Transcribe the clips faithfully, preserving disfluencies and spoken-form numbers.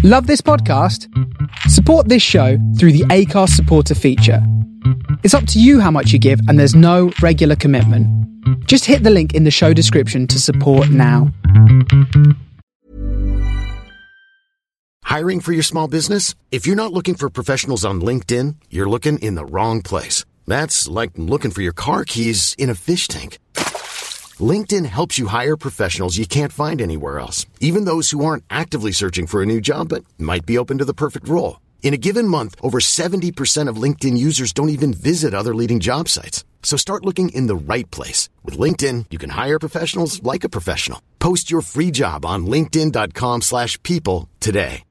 Love this podcast? Support this show through the Acast supporter feature. It's up to you how much you give, and there's no regular commitment. Just hit the link in the show description to support now. Hiring for your small business? If you're not looking for professionals on LinkedIn, you're looking in the wrong place. That's like looking for your car keys in a fish tank. LinkedIn helps you hire professionals you can't find anywhere else, even those who aren't actively searching for a new job but might be open to the perfect role. In a given month, over seventy percent of LinkedIn users don't even visit other leading job sites. So start looking in the right place. With LinkedIn, you can hire professionals like a professional. Post your free job on linkedin.com slash people today.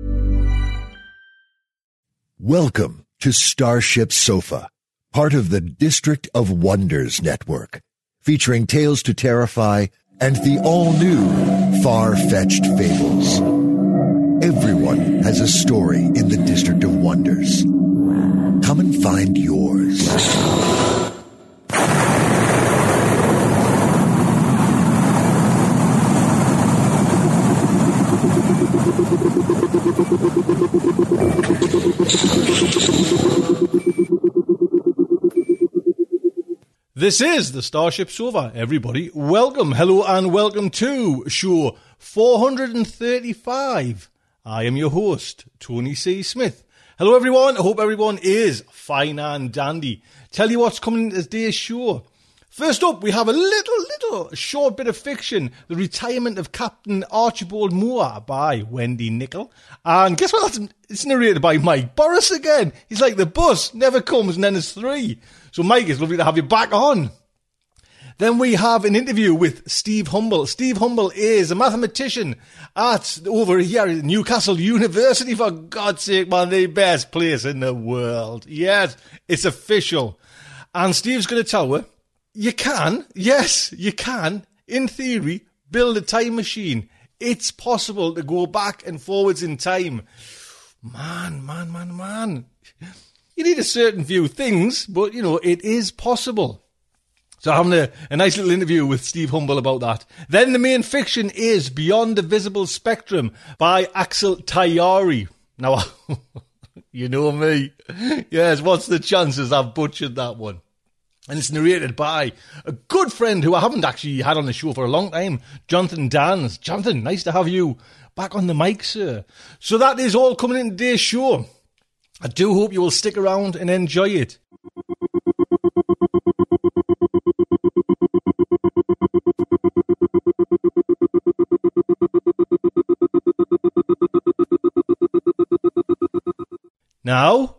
Welcome to Starship Sofa, part of the District of Wonders network, featuring Tales to Terrify and the all-new Far-Fetched Fables. Everyone has a story in the District of Wonders. Come and find yours. This is the Starship Sofa, everybody. Welcome, hello, and welcome to show four hundred thirty-five. I am your host, Tony C. Smith. Hello, everyone. I hope everyone is fine and dandy. Tell you what's coming in today's show. First up, we have a little, little short bit of fiction, The Retirement of Captain Archibald Moore by Wendy Nicol. And guess what? That's, it's narrated by Mike Boris again. He's like the bus, never comes, and then there's three. So Mike, it's lovely to have you back on. Then we have an interview with Steve Humble. Steve Humble is a mathematician at over here at Newcastle University. For God's sake, man, the best place in the world. Yes, it's official. And Steve's going to tell her, you can, yes, you can, in theory, build a time machine. It's possible to go back and forwards in time. Man, man, man, man. You need a certain few things, but, you know, it is possible. So having a, a nice little interview with Steve Humble about that. Then the main fiction is Beyond the Visible Spectrum by Axel Tayari. Now, you know me. Yes, what's the chances I've butchered that one? And it's narrated by a good friend who I haven't actually had on the show for a long time, Jonathan Dans. Jonathan, nice to have you back on the mic, sir. So that is all coming in today's show. I do hope you will stick around and enjoy it. Now,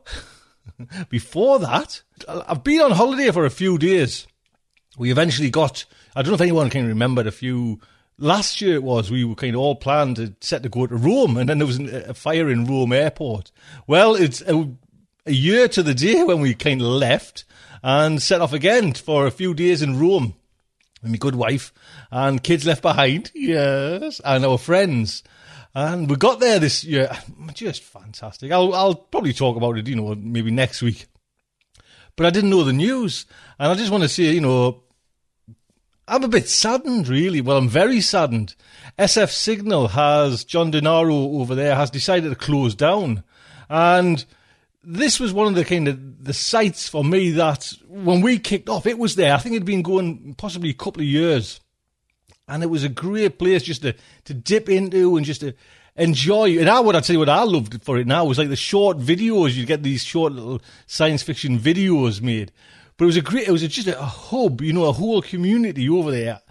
before that, I've been on holiday for a few days. We eventually got, I don't know if anyone can remember, a few, last year it was, we were kind of all planned to set to go to Rome, and then there was a fire in Rome airport. Well, it's a, a year to the day when we kind of left and set off again for a few days in Rome. And my good wife and kids left behind, yes, and our friends. And we got there this year, just fantastic. I'll, I'll probably talk about it, you know, maybe next week. But I didn't know the news. And I just want to say, you know, I'm a bit saddened, really. Well, I'm very saddened. S F Signal has, John Denaro over there, has decided to close down. And this was one of the kind of the sites for me that when we kicked off, it was there. I think it'd been going possibly a couple of years. And it was a great place just to, to dip into and just to enjoy. And I would I tell you what I loved for it now was like the short videos. You get these short little science fiction videos made. But it was a great, it was just a, a hub, you know, a whole community over there.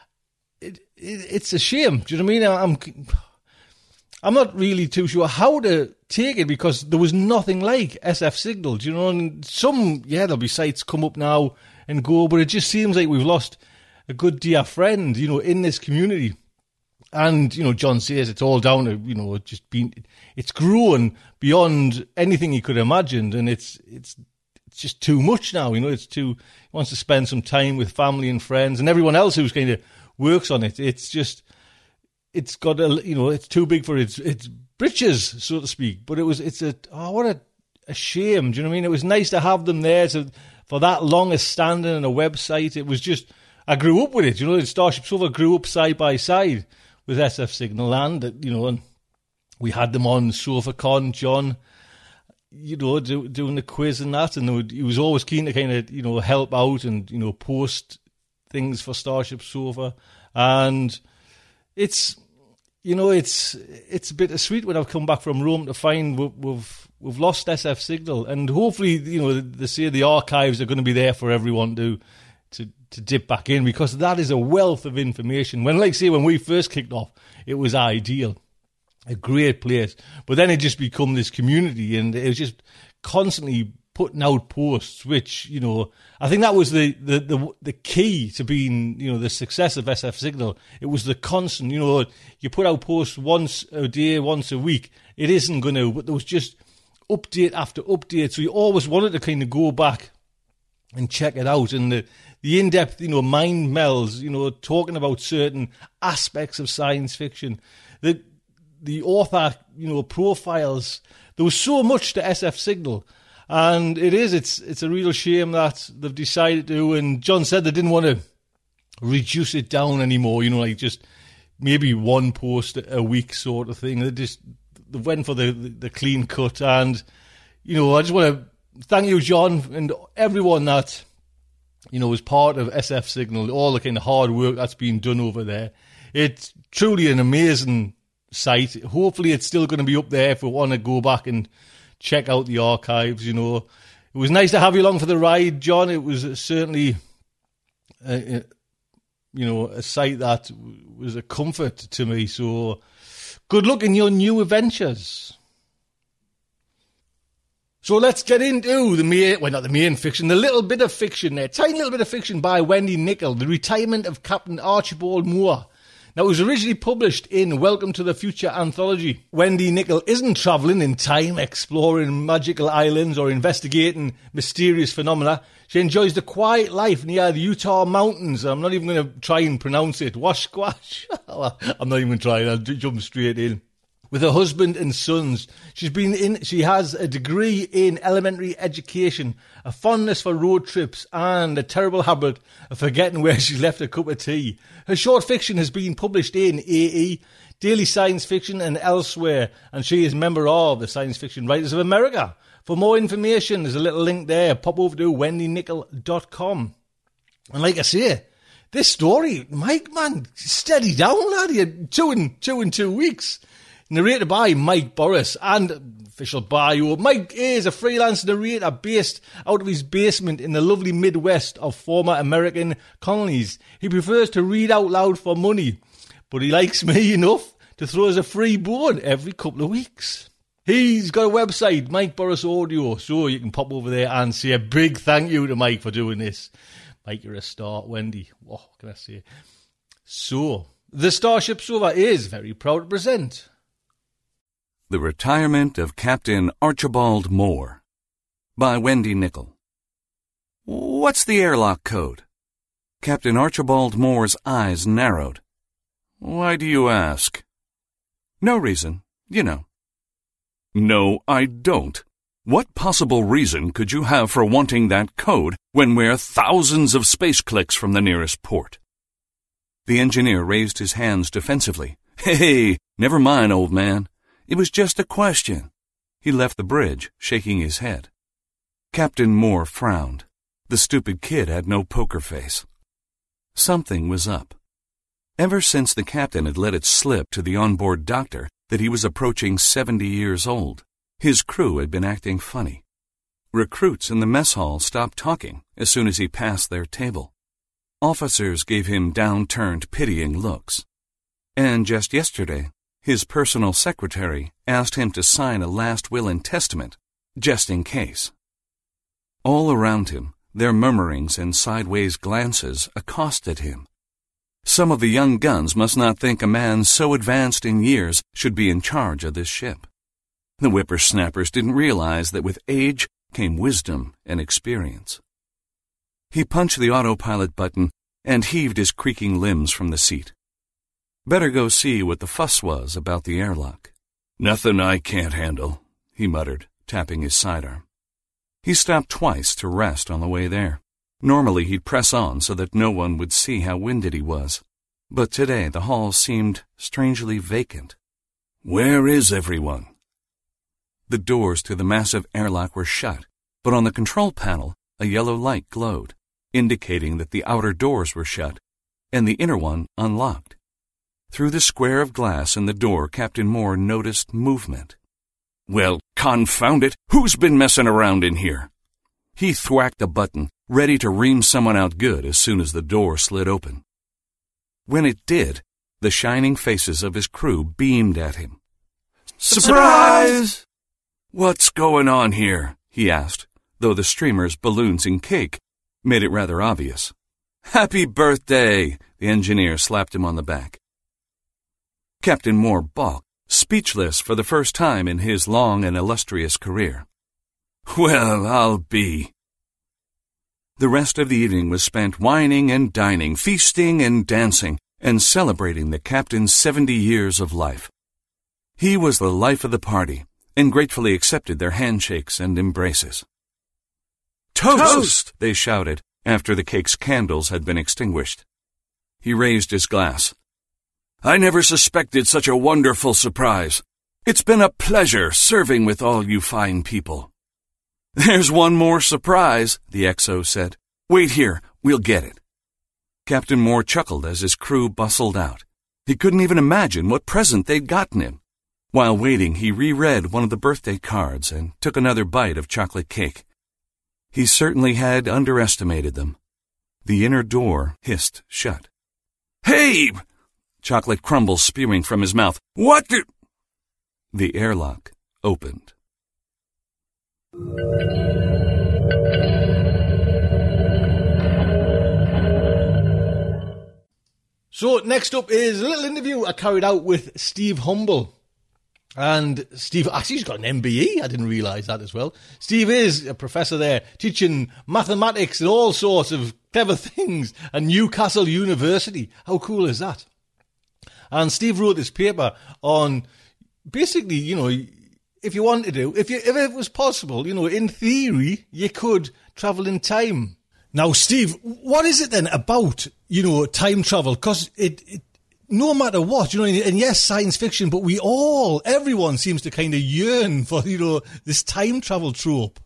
It, it, it's a shame. Do you know what I mean? I'm, I'm not really too sure how to take it because there was nothing like S F Signal. Do you know? And some, yeah, there'll be sites come up now and go, but it just seems like we've lost a good dear friend, you know, in this community. And, you know, John says it's all down to, you know, just being, it's grown beyond anything he could have imagined. And it's, it's, it's just too much now, you know, it's too, he wants to spend some time with family and friends and everyone else who's kind of works on it. It's just, it's got a, you know, it's too big for its, its britches, so to speak. But it was, it's a, oh, what a, a shame. Do you know what I mean? It was nice to have them there to, for that long a standing on a website. It was just, I grew up with it, you know, Starship Sofa grew up side by side with S F Signal and, you know, and we had them on SofaCon, John, you know, do, doing the quiz and that, and would, he was always keen to kind of, you know, help out and, you know, post things for Starship Sofa. And it's, you know, it's it's a bittersweet when I've come back from Rome to find we've we've, we've lost S F Signal, and hopefully, you know, they say the archives are going to be there for everyone to to to dip back in, because that is a wealth of information. When, like, say, when we first kicked off, it was ideal. A great place. But then it just become this community, and it was just constantly putting out posts, which, you know, I think that was the, the, the, the key to being, you know, the success of S F Signal. It was the constant, you know, you put out posts once a day, once a week. It isn't going to, but there was just update after update. So you always wanted to kind of go back and check it out. And the, the in-depth, you know, mind melds, you know, talking about certain aspects of science fiction. The, the author, you know, profiles. There was so much to S F Signal, and it is, it's it's a real shame that they've decided to, and John said they didn't want to reduce it down anymore, you know, like just maybe one post a week sort of thing. They just they went for the, the, the clean cut, and, you know, I just want to thank you, John, and everyone that, you know, was part of S F Signal, all the kind of hard work that's been done over there. It's truly an amazing site. Hopefully it's still going to be up there if we want to go back and check out the archives. You know, it was nice to have you along for the ride, John. It was certainly a, you know, a site that was a comfort to me. So good luck in your new adventures. So let's get into the main, well, not the main fiction, the little bit of fiction there, tiny little bit of fiction by Wendy Nicol, The Retirement of Captain Archibald Moore. Now, it was originally published in Welcome to the Future anthology. Wendy Nicol isn't travelling in time, exploring magical islands or investigating mysterious phenomena. She enjoys the quiet life near the Utah mountains. I'm not even going to try and pronounce it. Wash squash. I'm not even trying. I'll jump straight in. With her husband and sons, she's been in. She has a degree in elementary education, a fondness for road trips, and a terrible habit of forgetting where she left a cup of tea. Her short fiction has been published in A E, Daily Science Fiction, and elsewhere, and she is a member of the Science Fiction Writers of America. For more information, there's a little link there. Pop over to wendy nicol dot com. And like I say, this story, Mike, man, steady down, lad. You're two in two in two weeks. Narrated by Mike Boris, and official bio. Mike is a freelance narrator based out of his basement in the lovely Midwest of former American colonies. He prefers to read out loud for money, but he likes me enough to throw us a free bone every couple of weeks. He's got a website, Mike Boris Audio, so you can pop over there and say a big thank you to Mike for doing this. Mike, you're a star. Wendy, what can I say? So, the Starship Sofa is very proud to present The Retirement of Captain Archibald Moore by Wendy Nicol. What's the airlock code? Captain Archibald Moore's eyes narrowed. Why do you ask? No reason, you know. No, I don't. What possible reason could you have for wanting that code when we're thousands of space clicks from the nearest port? The engineer raised his hands defensively. Hey, never mind, old man. It was just a question. He left the bridge, shaking his head. Captain Moore frowned. The stupid kid had no poker face. Something was up. Ever since the captain had let it slip to the onboard doctor that he was approaching seventy years old, his crew had been acting funny. Recruits in the mess hall stopped talking as soon as he passed their table. Officers gave him down-turned, pitying looks. And just yesterday, his personal secretary asked him to sign a last will and testament, just in case. All around him, their murmurings and sideways glances accosted him. Some of the young guns must not think a man so advanced in years should be in charge of this ship. The whippersnappers didn't realize that with age came wisdom and experience. He punched the autopilot button and heaved his creaking limbs from the seat. Better go see what the fuss was about the airlock. Nothing I can't handle, he muttered, tapping his sidearm. He stopped twice to rest on the way there. Normally he'd press on so that no one would see how winded he was. But today the hall seemed strangely vacant. Where is everyone? The doors to the massive airlock were shut, but on the control panel, a yellow light glowed, indicating that the outer doors were shut and the inner one unlocked. Through the square of glass in the door, Captain Moore noticed movement. Well, confound it, who's been messing around in here? He thwacked a button, ready to ream someone out good as soon as the door slid open. When it did, the shining faces of his crew beamed at him. Surprise! What's going on here? He asked, though the streamers, balloons, and cake made it rather obvious. Happy birthday! The engineer slapped him on the back. Captain Moore balked, speechless for the first time in his long and illustrious career. Well, I'll be. The rest of the evening was spent whining and dining, feasting and dancing, and celebrating the captain's seventy years of life. He was the life of the party, and gratefully accepted their handshakes and embraces. Toast! Toast! They shouted after the cake's candles had been extinguished. He raised his glass. I never suspected such a wonderful surprise. It's been a pleasure serving with all you fine people. There's one more surprise, the X O said. Wait here, we'll get it. Captain Moore chuckled as his crew bustled out. He couldn't even imagine what present they'd gotten him. While waiting, he reread one of the birthday cards and took another bite of chocolate cake. He certainly had underestimated them. The inner door hissed shut. Hey! Chocolate crumbles spewing from his mouth. What the... The airlock opened. So next up is a little interview I carried out with Steve Humble. And Steve, actually he's got an M B E, I didn't realise that as well. Steve is a professor there, teaching mathematics and all sorts of clever things at Newcastle University. How cool is that? And Steve wrote this paper on, basically, you know, if you wanted to, if you, if it was possible, you know, in theory, you could travel in time. Now, Steve, what is it then about, you know, time travel? Because it, it, no matter what, you know, and yes, science fiction, but we all, everyone seems to kind of yearn for, you know, this time travel trope.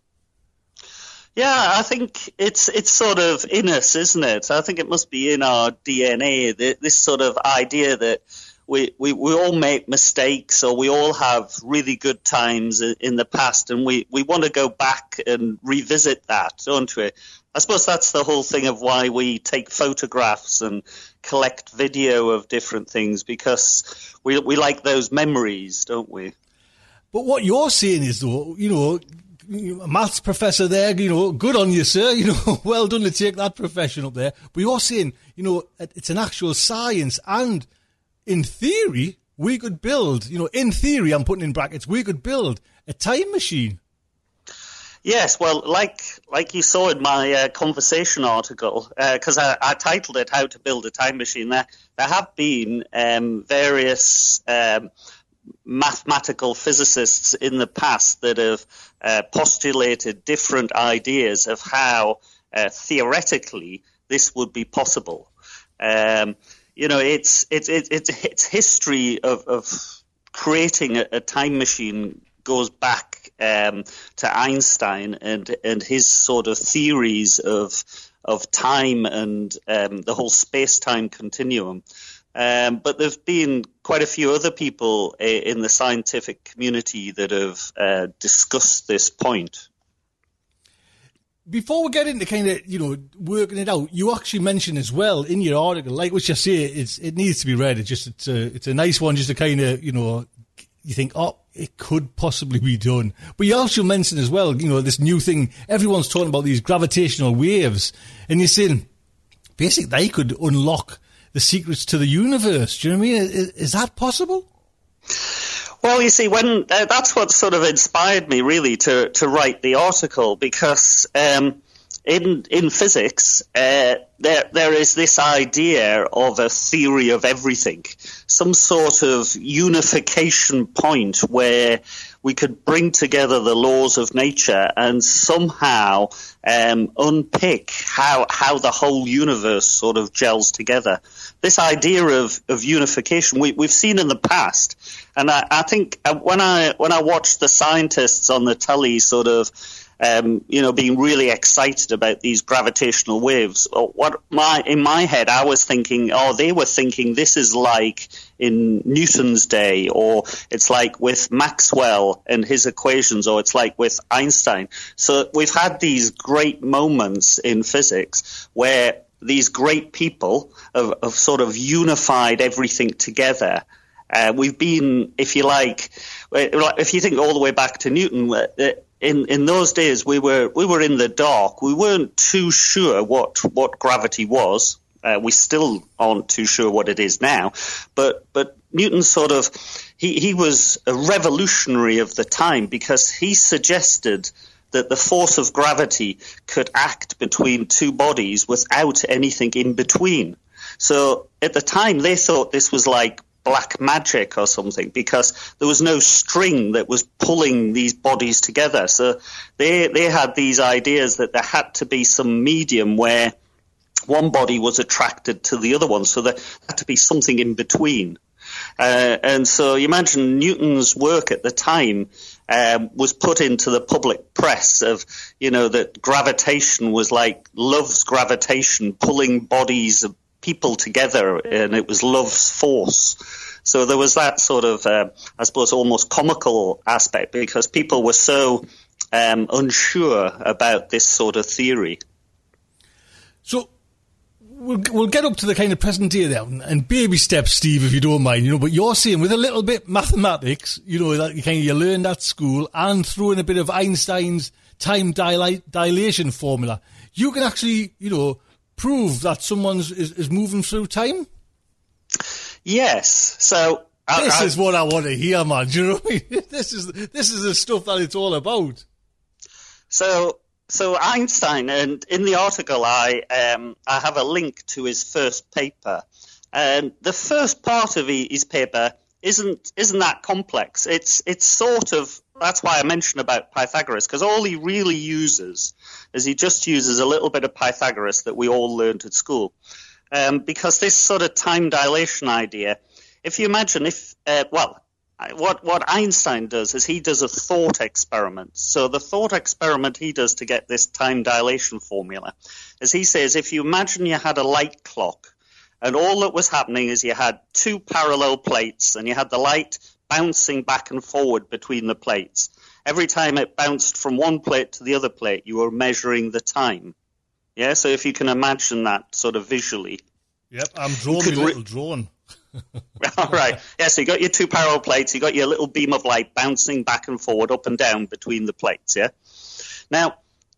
Yeah, I think it's it's sort of in us, isn't it? I think it must be in our D N A, this sort of idea that we, we, we all make mistakes, or we all have really good times in the past, and we, we want to go back and revisit that, don't we? I suppose that's the whole thing of why we take photographs and collect video of different things, because we we like those memories, don't we? But what you're saying is, though, you know, a maths professor there, you know, good on you, sir, you know, well done to take that profession up there. But you're saying, you know, it's an actual science, and in theory, we could build, you know, in theory, I'm putting in brackets, we could build a time machine. Yes, well, like like you saw in my uh, conversation article, because uh, I, I titled it "How to Build a Time Machine." There, there have been um, various um, mathematical physicists in the past that have uh, postulated different ideas of how uh, theoretically this would be possible. Um, you know, it's it's it's it's, it's history of, of creating a, a time machine goes back um, to Einstein and and his sort of theories of of time and um, the whole space-time continuum. Um, but there's been quite a few other people uh, in the scientific community that have uh, discussed this point. Before we get into kind of, you know, working it out, you actually mentioned as well in your article, like what you say, it's, it needs to be read. It's just, it's a, it's a nice one just to kind of, you know, you think, oh, it could possibly be done. But you also mentioned as well, you know, this new thing, everyone's talking about these gravitational waves, and you're saying, basically, they could unlock the secrets to the universe. Do you know what I mean? Is, is that possible? Well, you see, when uh, that's what sort of inspired me really to, to write the article, because um, in in physics uh, there there is this idea of a theory of everything, some sort of unification point where we could bring together the laws of nature and somehow um, unpick how how the whole universe sort of gels together. This idea of, of unification, we, we've seen in the past And I, I think when I when I watched the scientists on the telly sort of, um, you know, being really excited about these gravitational waves, what my in my head I was thinking, oh, they were thinking this is like in Newton's day, or it's like with Maxwell and his equations, or it's like with Einstein. So we've had these great moments in physics where these great people have, have sort of unified everything together. Uh, we've been, if you like, if you think all the way back to Newton, in in those days we were we were in the dark. We weren't too sure what what gravity was. Uh, we still aren't too sure what it is now. But but Newton sort of he he was a revolutionary of the time, because he suggested that the force of gravity could act between two bodies without anything in between. So at the time they thought this was like black magic or something, because there was no string that was pulling these bodies together. So they they had these ideas that there had to be some medium where one body was attracted to the other one, so there had to be something in between. Uh, and so you imagine Newton's work at the time um, was put into the public press of, you know, that gravitation was like love's gravitation, pulling bodies of people together, and it was love's force. So there was that sort of, uh, I suppose, almost comical aspect, because people were so um, unsure about this sort of theory. So we'll, we'll get up to the kind of present day there, and baby steps, Steve, if you don't mind, you know, but you're saying with a little bit mathematics, you know, that you kind of you learned at school, and throw in a bit of Einstein's time dil- dilation formula, you can actually, you know, prove that someone's is, is moving through time? Yes. So I, this I, is what I want to hear, man. Do you know what I mean? This is this is the stuff that it's all about. So so Einstein, and in the article I um I have a link to his first paper, and the first part of his paper isn't isn't that complex. It's it's sort of, that's why I mentioned about Pythagoras, because all he really uses is he just uses a little bit of Pythagoras that we all learned at school. Um, because this sort of time dilation idea, if you imagine if, uh, well, what, what Einstein does is he does a thought experiment. So the thought experiment he does to get this time dilation formula is he says, if you imagine you had a light clock, and all that was happening is you had two parallel plates, and you had the light bouncing back and forward between the plates. Every time it bounced from one plate to the other plate, you were measuring the time. Yeah, so if you can imagine that sort of visually. Yep, I'm drawing a little drawing. All right. Yeah, so you got your two parallel plates, you got your little beam of light bouncing back and forward, up and down between the plates, yeah? Now,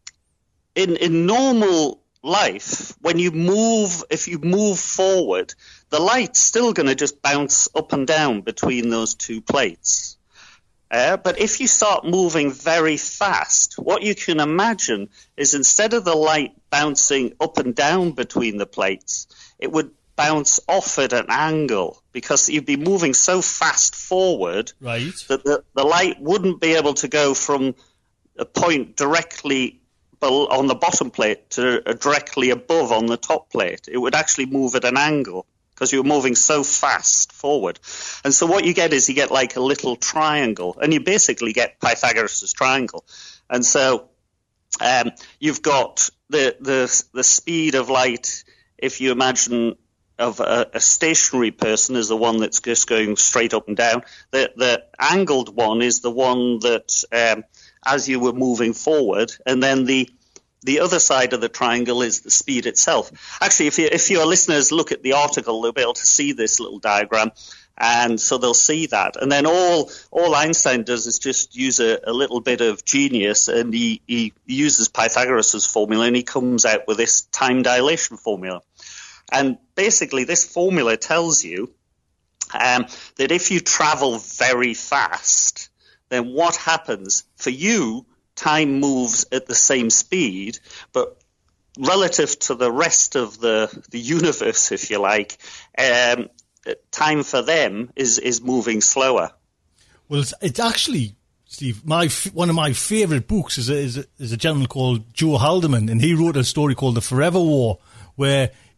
in in normal life, when you move, if you move forward, the light's still going to just bounce up and down between those two plates. Uh, but if you start moving very fast, what you can imagine is instead of the light bouncing up and down between the plates, it would bounce off at an angle, because you'd be moving so fast forward, right, that the, the light wouldn't be able to go from a point directly on the bottom plate to directly above on the top plate. It would actually move at an angle, because you're moving so fast forward. And so what you get is you get like a little triangle, and you basically get Pythagoras' triangle. And so um, you've got the, the the speed of light, if you imagine of a, a stationary person, is the one that's just going straight up and down. The, the angled one is the one that um, as you were moving forward, and then the The other side of the triangle is the speed itself. Actually, if, you, if your listeners look at the article, they'll be able to see this little diagram, and so they'll see that. And then all all Einstein does is just use a, a little bit of genius, and he, he uses Pythagoras' formula, and he comes out with this time dilation formula. And basically, this formula tells you um, that if you travel very fast, then what happens for you? Time moves at the same speed, but relative to the rest of the, the universe, if you like, um, time for them is, is moving slower. Well, it's, it's actually, Steve, my one of my favourite books is a, is, a, is a gentleman called Joe Haldeman, and he wrote a story called The Forever War, where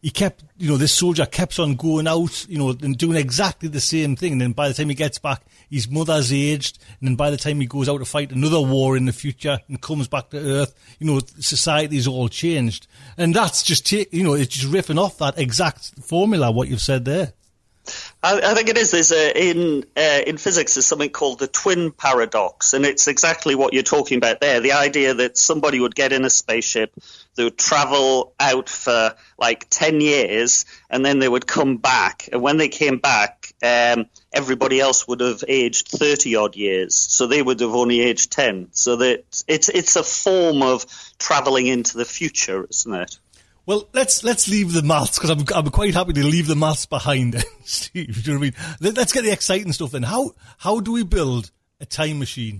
he kept, you know, this soldier kept on going out, you know, and doing exactly the same thing. And then by the time he gets back, his mother's aged. And then by the time he goes out to fight another war in the future and comes back to Earth, you know, society's all changed. And that's just, you know, it's just riffing off that exact formula, what you've said there. I, I think it is. There's a, in uh, in physics, there's something called the twin paradox, and it's exactly what you're talking about there. The idea that somebody would get in a spaceship, they would travel out for like ten years, and then they would come back. And when they came back, um, everybody else would have aged thirty odd years, so they would have only aged ten. So that it's it's a form of traveling into the future, isn't it? Well, let's let's leave the maths, because I'm I'm quite happy to leave the maths behind, Steve. Do you know what I mean? Let's get the exciting stuff then. How how do we build a time machine?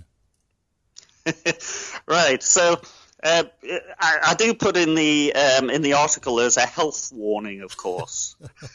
Right. So uh, I, I do put in the um, in the article there's a health warning, of course,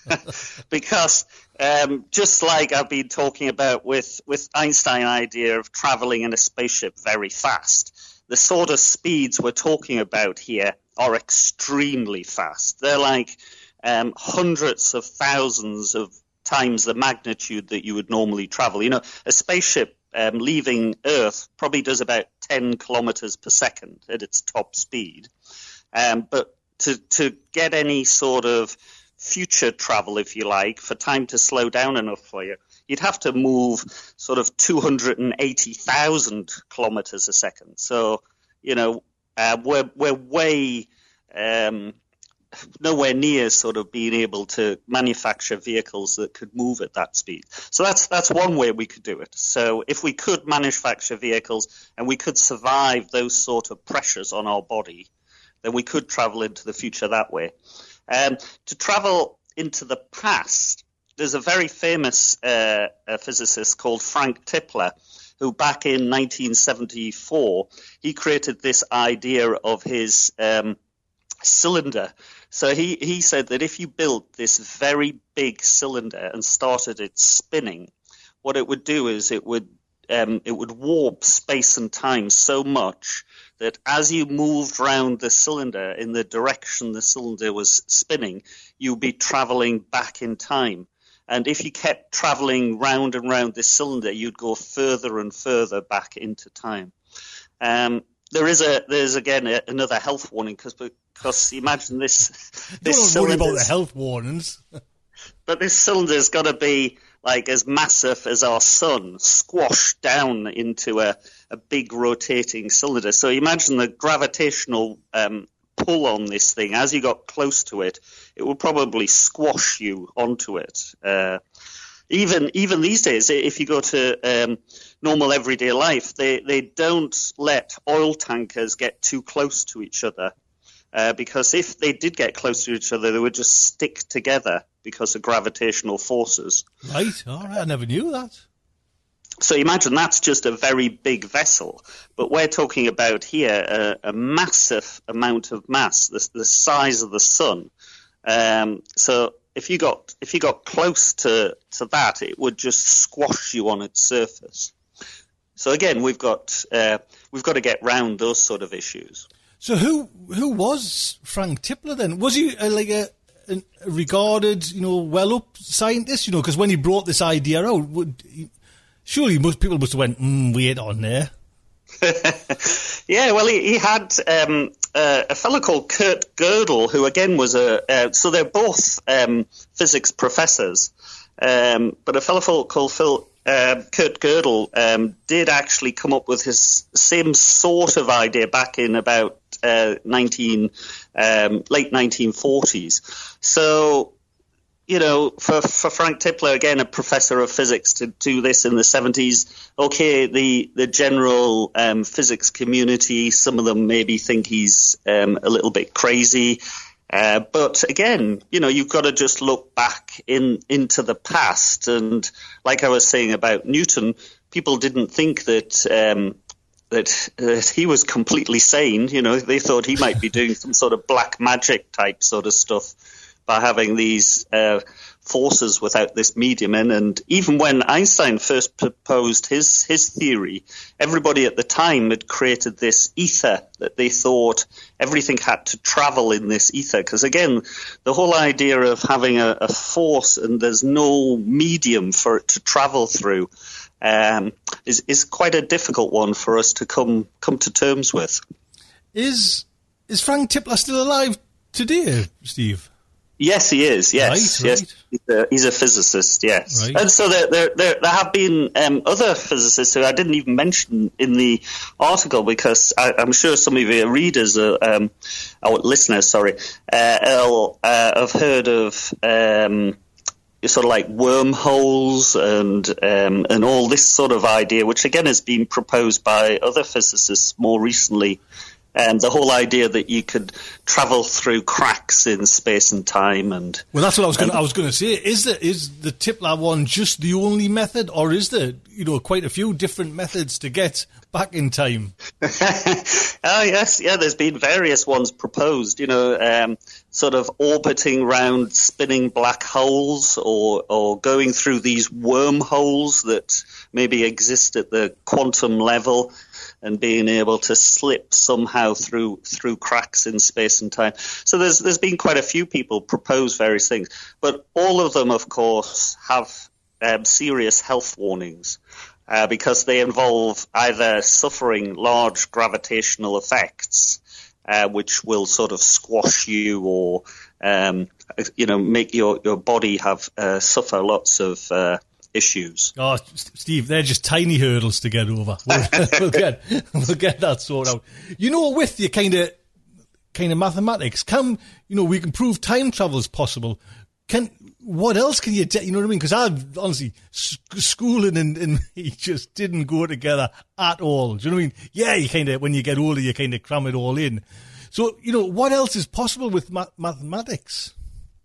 because um, just like I've been talking about with with Einstein's idea of traveling in a spaceship very fast, the sort of speeds we're talking about here are extremely fast. They're like um, hundreds of thousands of times the magnitude that you would normally travel. You know, a spaceship um, leaving Earth probably does about ten kilometers per second at its top speed. Um, but to, to get any sort of future travel, if you like, for time to slow down enough for you, you'd have to move sort of two hundred eighty thousand kilometers a second. So, you know, Uh, we're we're way um, nowhere near sort of being able to manufacture vehicles that could move at that speed. So that's that's one way we could do it. So if we could manufacture vehicles and we could survive those sort of pressures on our body, then we could travel into the future that way. Um, to travel into the past, there's a very famous uh, a physicist called Frank Tipler, who back in nineteen seventy-four, he created this idea of his um, cylinder. So he, he said that if you built this very big cylinder and started it spinning, what it would do is it would um, it would warp space and time so much that as you moved round the cylinder in the direction the cylinder was spinning, you'd be traveling back in time. And if you kept traveling round and round this cylinder, you'd go further and further back into time. Um, there is a there's again a, another health warning because because imagine this. this Don't worry about the health warnings. But this cylinder's got to be like as massive as our sun, squashed down into a, a big rotating cylinder. So imagine the gravitational um, pull on this thing. As you got close to it, it would probably squash you onto it. Uh, even even these days, if you go to um, normal everyday life, they, they don't let oil tankers get too close to each other. Uh, because if they did get close to each other, they would just stick together because of gravitational forces. Right, all right, I never knew that. So imagine that's just a very big vessel. But we're talking about here a, a massive amount of mass, the, the size of the sun. Um, so if you got if you got close to, to that, it would just squash you on its surface. So again, we've got uh, we've got to get round those sort of issues. So who who was Frank Tipler then? Was he uh, like a, a regarded, you know, well-up scientist? You know, because when he brought this idea out, would he, surely most people must have went, mm, wait on there. Yeah, well, he, he had um, uh, a fellow called Kurt Gödel, who again was a uh, so they're both um, physics professors, um, but a fellow called Phil. Uh, Kurt Gödel um, did actually come up with his same sort of idea back in about uh, nineteen um, late nineteen forties. So, you know, for for Frank Tipler, again, a professor of physics, to do this in the seventies, okay, the the general um, physics community, some of them maybe think he's um, a little bit crazy. Uh, but again, you know, you've got to just look back in into the past. And like I was saying about Newton, people didn't think that um, that, that he was completely sane. You know, they thought he might be doing some sort of black magic type sort of stuff by having these uh, forces without this medium in. And even when Einstein first proposed his, his theory, everybody at the time had created this ether that they thought everything had to travel in this ether. Because again, the whole idea of having a, a force and there's no medium for it to travel through um, is, is quite a difficult one for us to come come to terms with. Is is Frank Tipler still alive today, Steve? Yes, he is. Yes, right, yes, right. He's, a, he's a physicist. Yes, right. And so there, there, there, there have been um, other physicists who I didn't even mention in the article because I, I'm sure some of your readers, are, um, or listeners, sorry, uh, will, uh, have heard of. Um, sort of like wormholes and um, and all this sort of idea, which again has been proposed by other physicists more recently. Um, the whole idea that you could travel through cracks in space and time, and well, that's what I was going. I was going to say: is the is the Tipler one just the only method, or is there, you know, quite a few different methods to get back in time? Oh yes, yeah. There's been various ones proposed. You know, um, sort of orbiting round spinning black holes, or or going through these wormholes that maybe exist at the quantum level, and being able to slip somehow through through cracks in space and time. So there's there's been quite a few people propose various things, but all of them, of course, have um, serious health warnings uh, because they involve either suffering large gravitational effects, uh, which will sort of squash you, or um, you know, make your your body have uh, suffer lots of uh, issues. Oh, Steve, they're just tiny hurdles to get over. We'll, we'll get we'll get that sorted out. You know, with your kind of kind of mathematics, can you know we can prove time travel is possible? Can what else can you do? You know what I mean? Because I've honestly schooling and, and me just didn't go together at all. Do you know what I mean? Yeah, you kind of when you get older, you kind of cram it all in. So you know, what else is possible with ma- mathematics?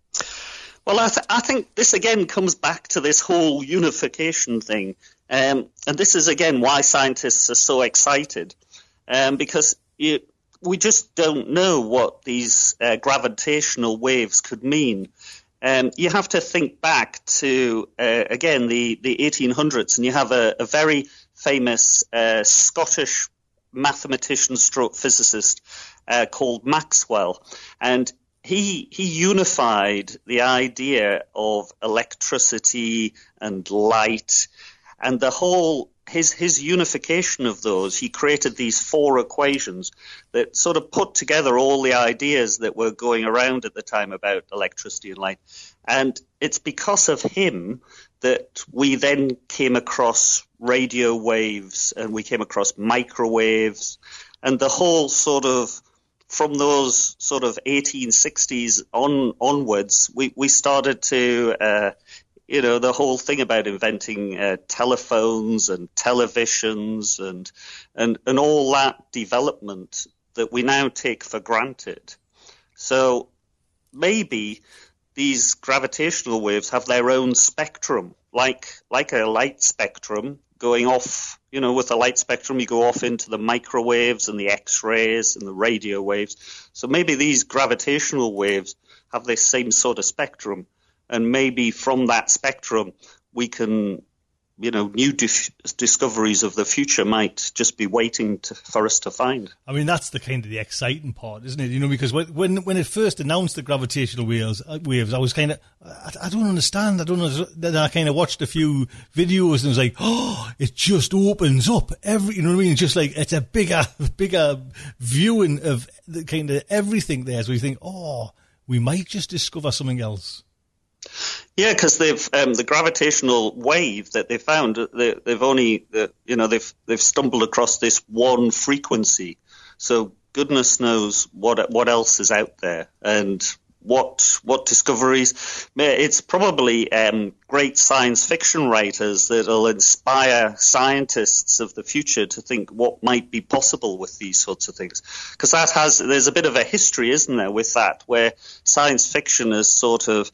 Well, I, th- I think this again comes back to this whole unification thing. Um, and this is, again, why scientists are so excited, um, because you, we just don't know what these uh, gravitational waves could mean. Um, you have to think back to, uh, again, the, the eighteen hundreds, and you have a, a very famous uh, Scottish mathematician stroke physicist uh, called Maxwell. And He he unified the idea of electricity and light, and the whole his his unification of those. He created these four equations that sort of put together all the ideas that were going around at the time about electricity and light. And it's because of him that we then came across radio waves, and we came across microwaves, and the whole sort of from those sort of eighteen sixties on onwards, we, we started to, uh, you know, the whole thing about inventing uh, telephones and televisions and, and and all that development that we now take for granted. So maybe these gravitational waves have their own spectrum, like like a light spectrum going off. You know, with the light spectrum, you go off into the microwaves and the X-rays and the radio waves. So maybe these gravitational waves have this same sort of spectrum. And maybe from that spectrum, we can, you know, new dif- discoveries of the future might just be waiting to, for us to find. I mean, that's the kind of the exciting part, isn't it? You know, because when when it first announced the gravitational waves, waves, I was kind of, I, I don't understand. I don't know. Then I kind of watched a few videos and was like, oh, it just opens up every, you know what I mean? It's just like, it's a bigger, bigger viewing of the kind of everything there. So you think, oh, we might just discover something else. Yeah, because they've um, the gravitational wave that they found, they, they've only, uh, you know, they've they've stumbled across this one frequency. So goodness knows what what else is out there, and what what discoveries. It's probably um, great science fiction writers that'll inspire scientists of the future to think what might be possible with these sorts of things. Because that has, there's a bit of a history, isn't there, with that, where science fiction has sort of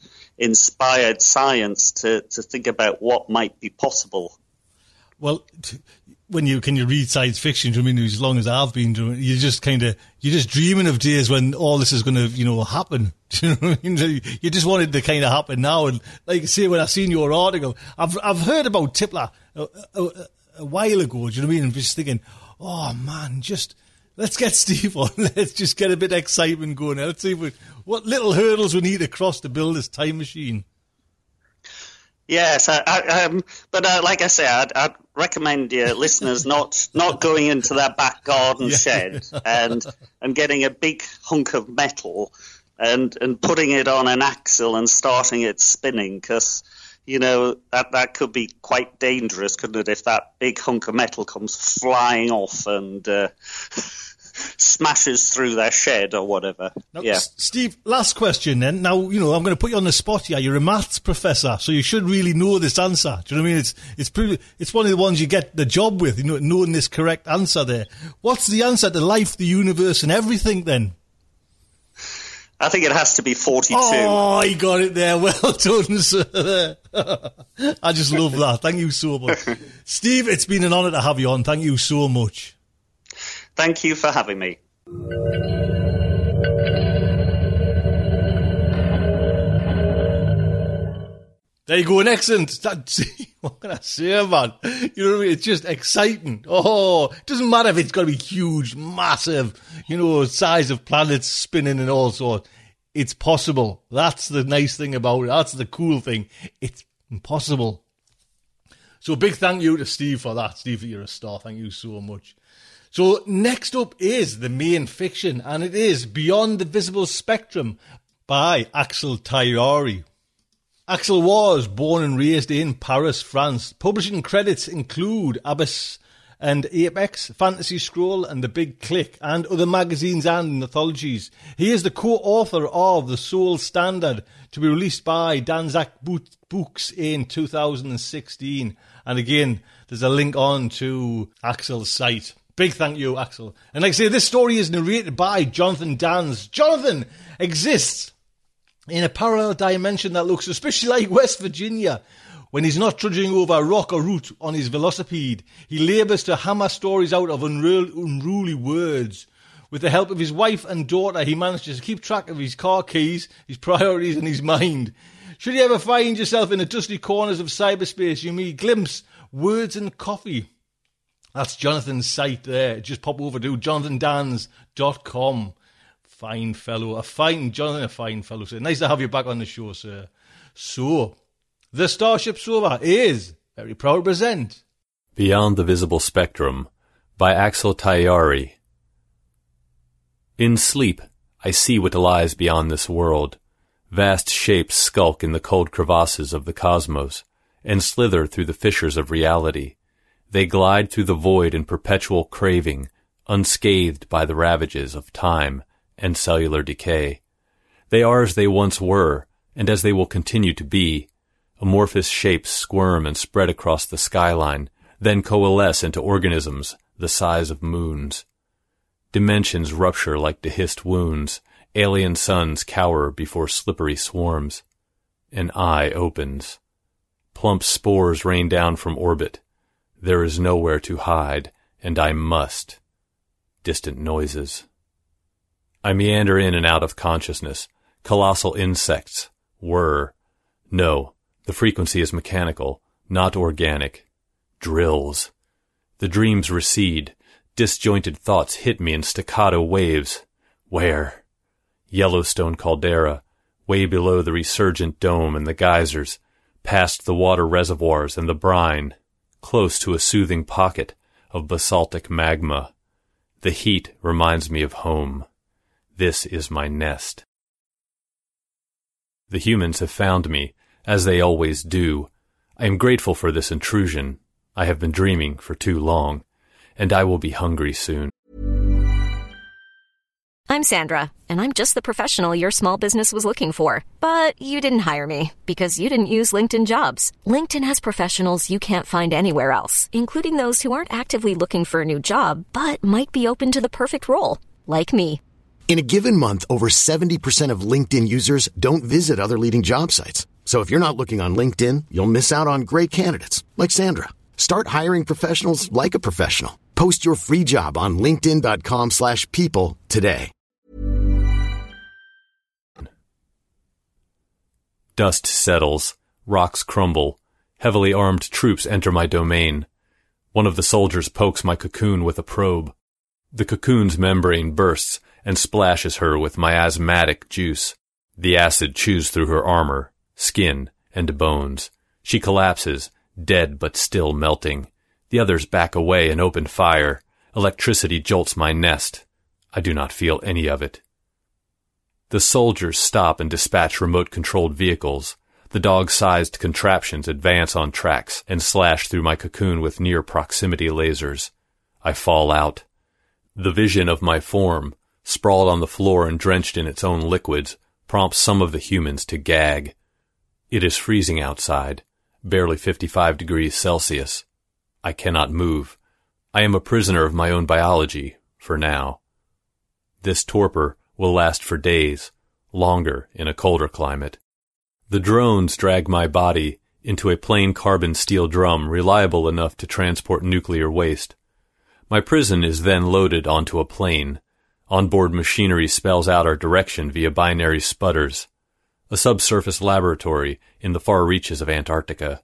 inspired science to, to think about what might be possible. Well, t- when you can you read science fiction, do you know what I mean, as long as I've been doing it, you just kind of, you're just dreaming of days when all this is going to, you know, happen. Do you know what I mean? You just want it to kind of happen now. And like, say, when I seen your article, I've I've heard about Tipler a, a, a while ago, do you know what I mean? And just thinking, oh man, just, let's get Steve on. Let's just get a bit of excitement going. Let's see what, what little hurdles we need to cross to build this time machine. Yes, I, I, um, but uh, like I say, I'd, I'd recommend your listeners not not going into their back garden yeah. shed and and getting a big hunk of metal and and putting it on an axle and starting it spinning, because you know that that could be quite dangerous, couldn't it? If that big hunk of metal comes flying off and uh, smashes through their shed or whatever. Now, yeah, S- Steve. Last question then. Now you know I'm going to put you on the spot here. You're a maths professor, so you should really know this answer. Do you know what I mean? It's it's pretty, it's one of the ones you get the job with. You know, knowing this correct answer there. What's the answer to life, the universe, and everything then? I think it has to be forty-two. Oh, you got it there. Well done, sir. I just love that. Thank you so much, Steve. It's been an honour to have you on. Thank you so much. Thank you for having me. There you go, an excellent. That, what can I say, man? You know what I mean? It's just exciting. Oh, it doesn't matter if it's got to be huge, massive, you know, size of planets spinning and all sorts. It's possible. That's the nice thing about it. That's the cool thing. It's possible. So big thank you to Steve for that. Steve, you're a star. Thank you so much. So next up is the main fiction, and it is Beyond the Visible Spectrum by Axel Tayari. Axel was born and raised in Paris, France. Publishing credits include Abyss and Apex, Fantasy Scroll and The Big Click, and other magazines and anthologies. He is the co-author of The Soul Standard, to be released by Danzak Books in two thousand sixteen. And again, there's a link on to Axel's site. Big thank you, Axel. And like I say, this story is narrated by Jonathan Dans. Jonathan exists in a parallel dimension that looks suspiciously like West Virginia. When he's not trudging over rock or root on his velocipede, he labours to hammer stories out of unruly, unruly words. With the help of his wife and daughter, he manages to keep track of his car keys, his priorities and his mind. Should you ever find yourself in the dusty corners of cyberspace, you may glimpse Words and Coffee. That's Jonathan's site there. Just pop over to jonathan dans dot com. Fine fellow. A fine, Jonathan, a fine fellow, sir. Nice to have you back on the show, sir. So, the Starship Sofa is very proud to present Beyond the Visible Spectrum by Axel Tayari. In sleep, I see what lies beyond this world. Vast shapes skulk in the cold crevasses of the cosmos and slither through the fissures of reality. They glide through the void in perpetual craving, unscathed by the ravages of time and cellular decay. They are as they once were, and as they will continue to be. Amorphous shapes squirm and spread across the skyline, then coalesce into organisms the size of moons. Dimensions rupture like dehisced wounds. Alien suns cower before slippery swarms. An eye opens. Plump spores rain down from orbit. There is nowhere to hide, and I must. Distant noises. I meander in and out of consciousness. Colossal insects. Whir. No, the frequency is mechanical, not organic. Drills. The dreams recede. Disjointed thoughts hit me in staccato waves. Where? Yellowstone caldera, way below the resurgent dome and the geysers, past the water reservoirs and the brine, close to a soothing pocket of basaltic magma. The heat reminds me of home. This is my nest. The humans have found me, as they always do. I am grateful for this intrusion. I have been dreaming for too long, and I will be hungry soon. I'm Sandra, and I'm just the professional your small business was looking for. But you didn't hire me because you didn't use LinkedIn Jobs. LinkedIn has professionals you can't find anywhere else, including those who aren't actively looking for a new job, but might be open to the perfect role, like me. In a given month, over seventy percent of LinkedIn users don't visit other leading job sites. So if you're not looking on LinkedIn, you'll miss out on great candidates like Sandra. Start hiring professionals like a professional. Post your free job on linkedin.com slash people today. Dust settles, rocks crumble, heavily armed troops enter my domain. One of the soldiers pokes my cocoon with a probe. The cocoon's membrane bursts and splashes her with miasmatic juice. The acid chews through her armor, skin, and bones. She collapses, dead but still melting. The others back away and open fire. Electricity jolts my nest. I do not feel any of it. The soldiers stop and dispatch remote-controlled vehicles. The dog-sized contraptions advance on tracks and slash through my cocoon with near-proximity lasers. I fall out. The vision of my form, sprawled on the floor and drenched in its own liquids, prompts some of the humans to gag. It is freezing outside, barely fifty-five degrees Celsius. I cannot move. I am a prisoner of my own biology, for now. This torpor will last for days, longer in a colder climate. The drones drag my body into a plain carbon steel drum reliable enough to transport nuclear waste. My prison is then loaded onto a plane. Onboard machinery spells out our direction via binary sputters. A subsurface laboratory in the far reaches of Antarctica.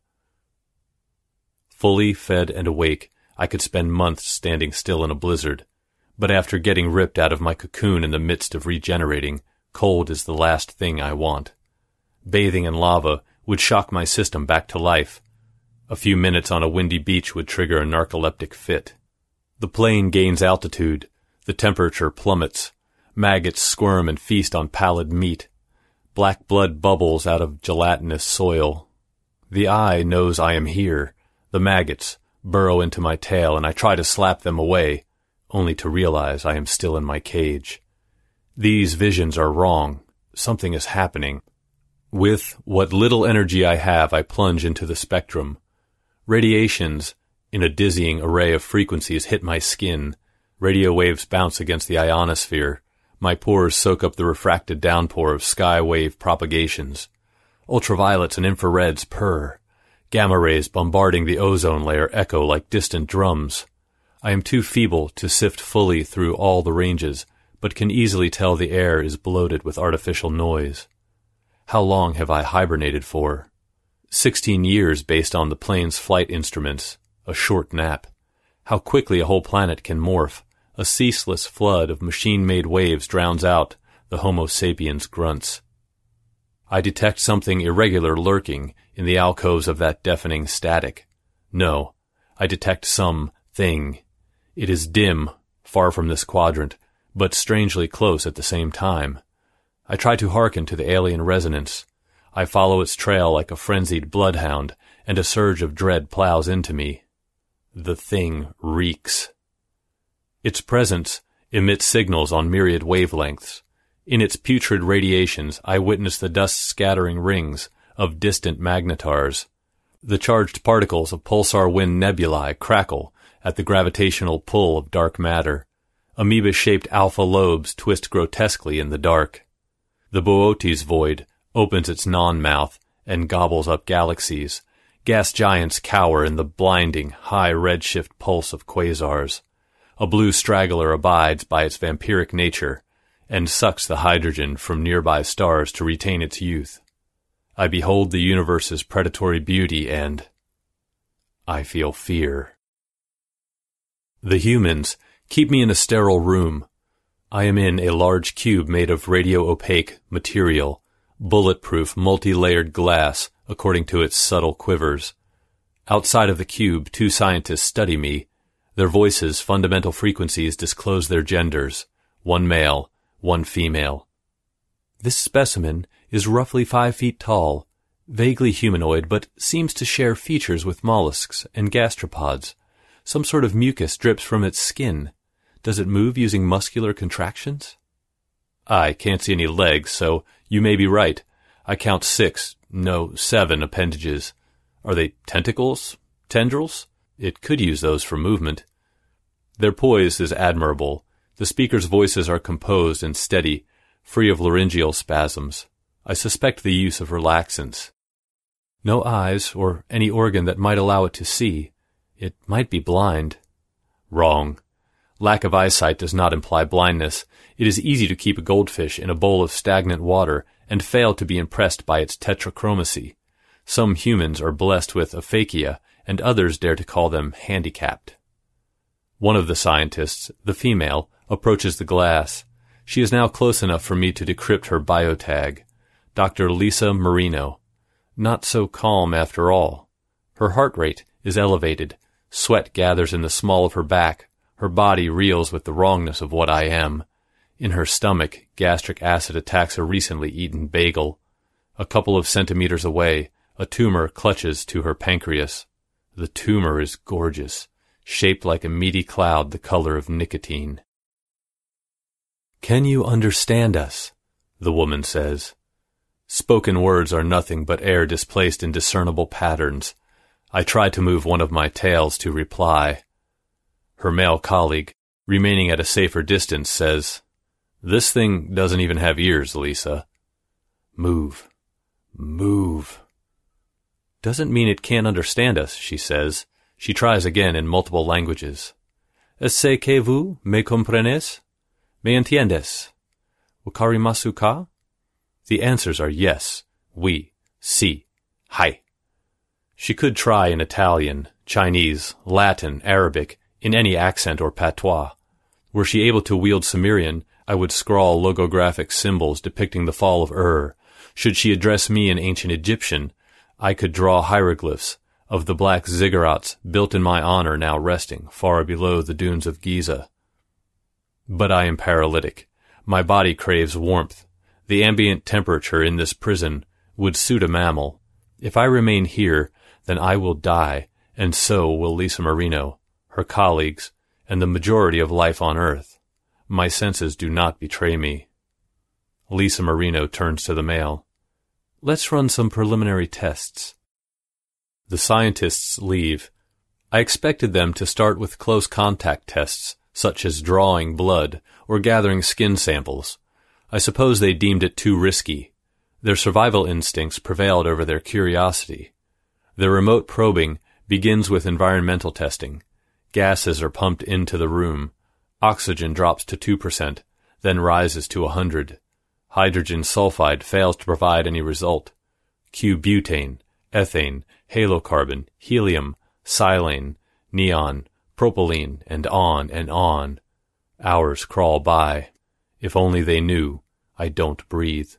Fully fed and awake, I could spend months standing still in a blizzard. But after getting ripped out of my cocoon in the midst of regenerating, cold is the last thing I want. Bathing in lava would shock my system back to life. A few minutes on a windy beach would trigger a narcoleptic fit. The plane gains altitude. The temperature plummets. Maggots squirm and feast on pallid meat. Black blood bubbles out of gelatinous soil. The eye knows I am here. The maggots burrow into my tail, and I try to slap them away, only to realize I am still in my cage. These visions are wrong. Something is happening. With what little energy I have, I plunge into the spectrum. Radiations, in a dizzying array of frequencies, hit my skin. Radio waves bounce against the ionosphere. My pores soak up the refracted downpour of sky wave propagations. Ultraviolets and infrareds purr. Gamma rays bombarding the ozone layer echo like distant drums. I am too feeble to sift fully through all the ranges, but can easily tell the air is bloated with artificial noise. How long have I hibernated for? Sixteen years based on the plane's flight instruments. A short nap. How quickly a whole planet can morph. A ceaseless flood of machine-made waves drowns out the Homo sapiens grunts. I detect something irregular lurking in the alcoves of that deafening static. No, I detect some thing. It is dim, far from this quadrant, but strangely close at the same time. I try to hearken to the alien resonance. I follow its trail like a frenzied bloodhound, and a surge of dread plows into me. The thing reeks. Its presence emits signals on myriad wavelengths. In its putrid radiations, I witness the dust-scattering rings of distant magnetars. The charged particles of pulsar wind nebulae crackle at the gravitational pull of dark matter. Amoeba-shaped alpha lobes twist grotesquely in the dark. The Boötes void opens its non-mouth and gobbles up galaxies. Gas giants cower in the blinding, high redshift pulse of quasars. A blue straggler abides by its vampiric nature and sucks the hydrogen from nearby stars to retain its youth. I behold the universe's predatory beauty and I feel fear. The humans keep me in a sterile room. I am in a large cube made of radio-opaque material, bulletproof, multi-layered glass according to its subtle quivers. Outside of the cube, two scientists study me. Their voices' fundamental frequencies disclose their genders, one male, one female. This specimen is roughly five feet tall, vaguely humanoid, but seems to share features with mollusks and gastropods. Some sort of mucus drips from its skin. Does it move using muscular contractions? I can't see any legs, so you may be right. I count six, no, seven appendages. Are they tentacles? Tendrils? It could use those for movement. Their poise is admirable. The speakers' voices are composed and steady, free of laryngeal spasms. I suspect the use of relaxants. No eyes or any organ that might allow it to see. It might be blind. Wrong. Lack of eyesight does not imply blindness. It is easy to keep a goldfish in a bowl of stagnant water and fail to be impressed by its tetrachromacy. Some humans are blessed with aphakia, and others dare to call them handicapped. One of the scientists, the female, approaches the glass. She is now close enough for me to decrypt her biotag. Doctor Lisa Marino. Not so calm after all. Her heart rate is elevated. Sweat gathers in the small of her back. Her body reels with the wrongness of what I am. In her stomach, gastric acid attacks a recently eaten bagel. A couple of centimeters away, a tumor clutches to her pancreas. The tumor is gorgeous, shaped like a meaty cloud the color of nicotine. "Can you understand us?" the woman says. Spoken words are nothing but air displaced in discernible patterns. I try to move one of my tails to reply. Her male colleague, remaining at a safer distance, says, "This thing doesn't even have ears, Lisa." Move. Move. Doesn't mean it can't understand us, she says. She tries again in multiple languages. "Est-ce que vous me comprenez? Me entiendes? Wakarimasu ka?" The answers are yes, oui, si, hi. She could try in Italian, Chinese, Latin, Arabic, in any accent or patois. Were she able to wield Sumerian, I would scrawl logographic symbols depicting the fall of Ur. Should she address me in ancient Egyptian, I could draw hieroglyphs of the black ziggurats built in my honor now resting far below the dunes of Giza. But I am paralytic. My body craves warmth. The ambient temperature in this prison would suit a mammal. If I remain here, then I will die, and so will Lisa Marino, her colleagues, and the majority of life on Earth. My senses do not betray me. Lisa Marino turns to the male. "Let's run some preliminary tests." The scientists leave. I expected them to start with close contact tests, such as drawing blood or gathering skin samples. I suppose they deemed it too risky. Their survival instincts prevailed over their curiosity. Their remote probing begins with environmental testing. Gases are pumped into the room. Oxygen drops to two percent, then rises to one hundred. Hydrogen sulfide fails to provide any result. Q-butane, ethane, halocarbon, helium, silane, neon, propylene, and on and on. Hours crawl by. If only they knew, I don't breathe.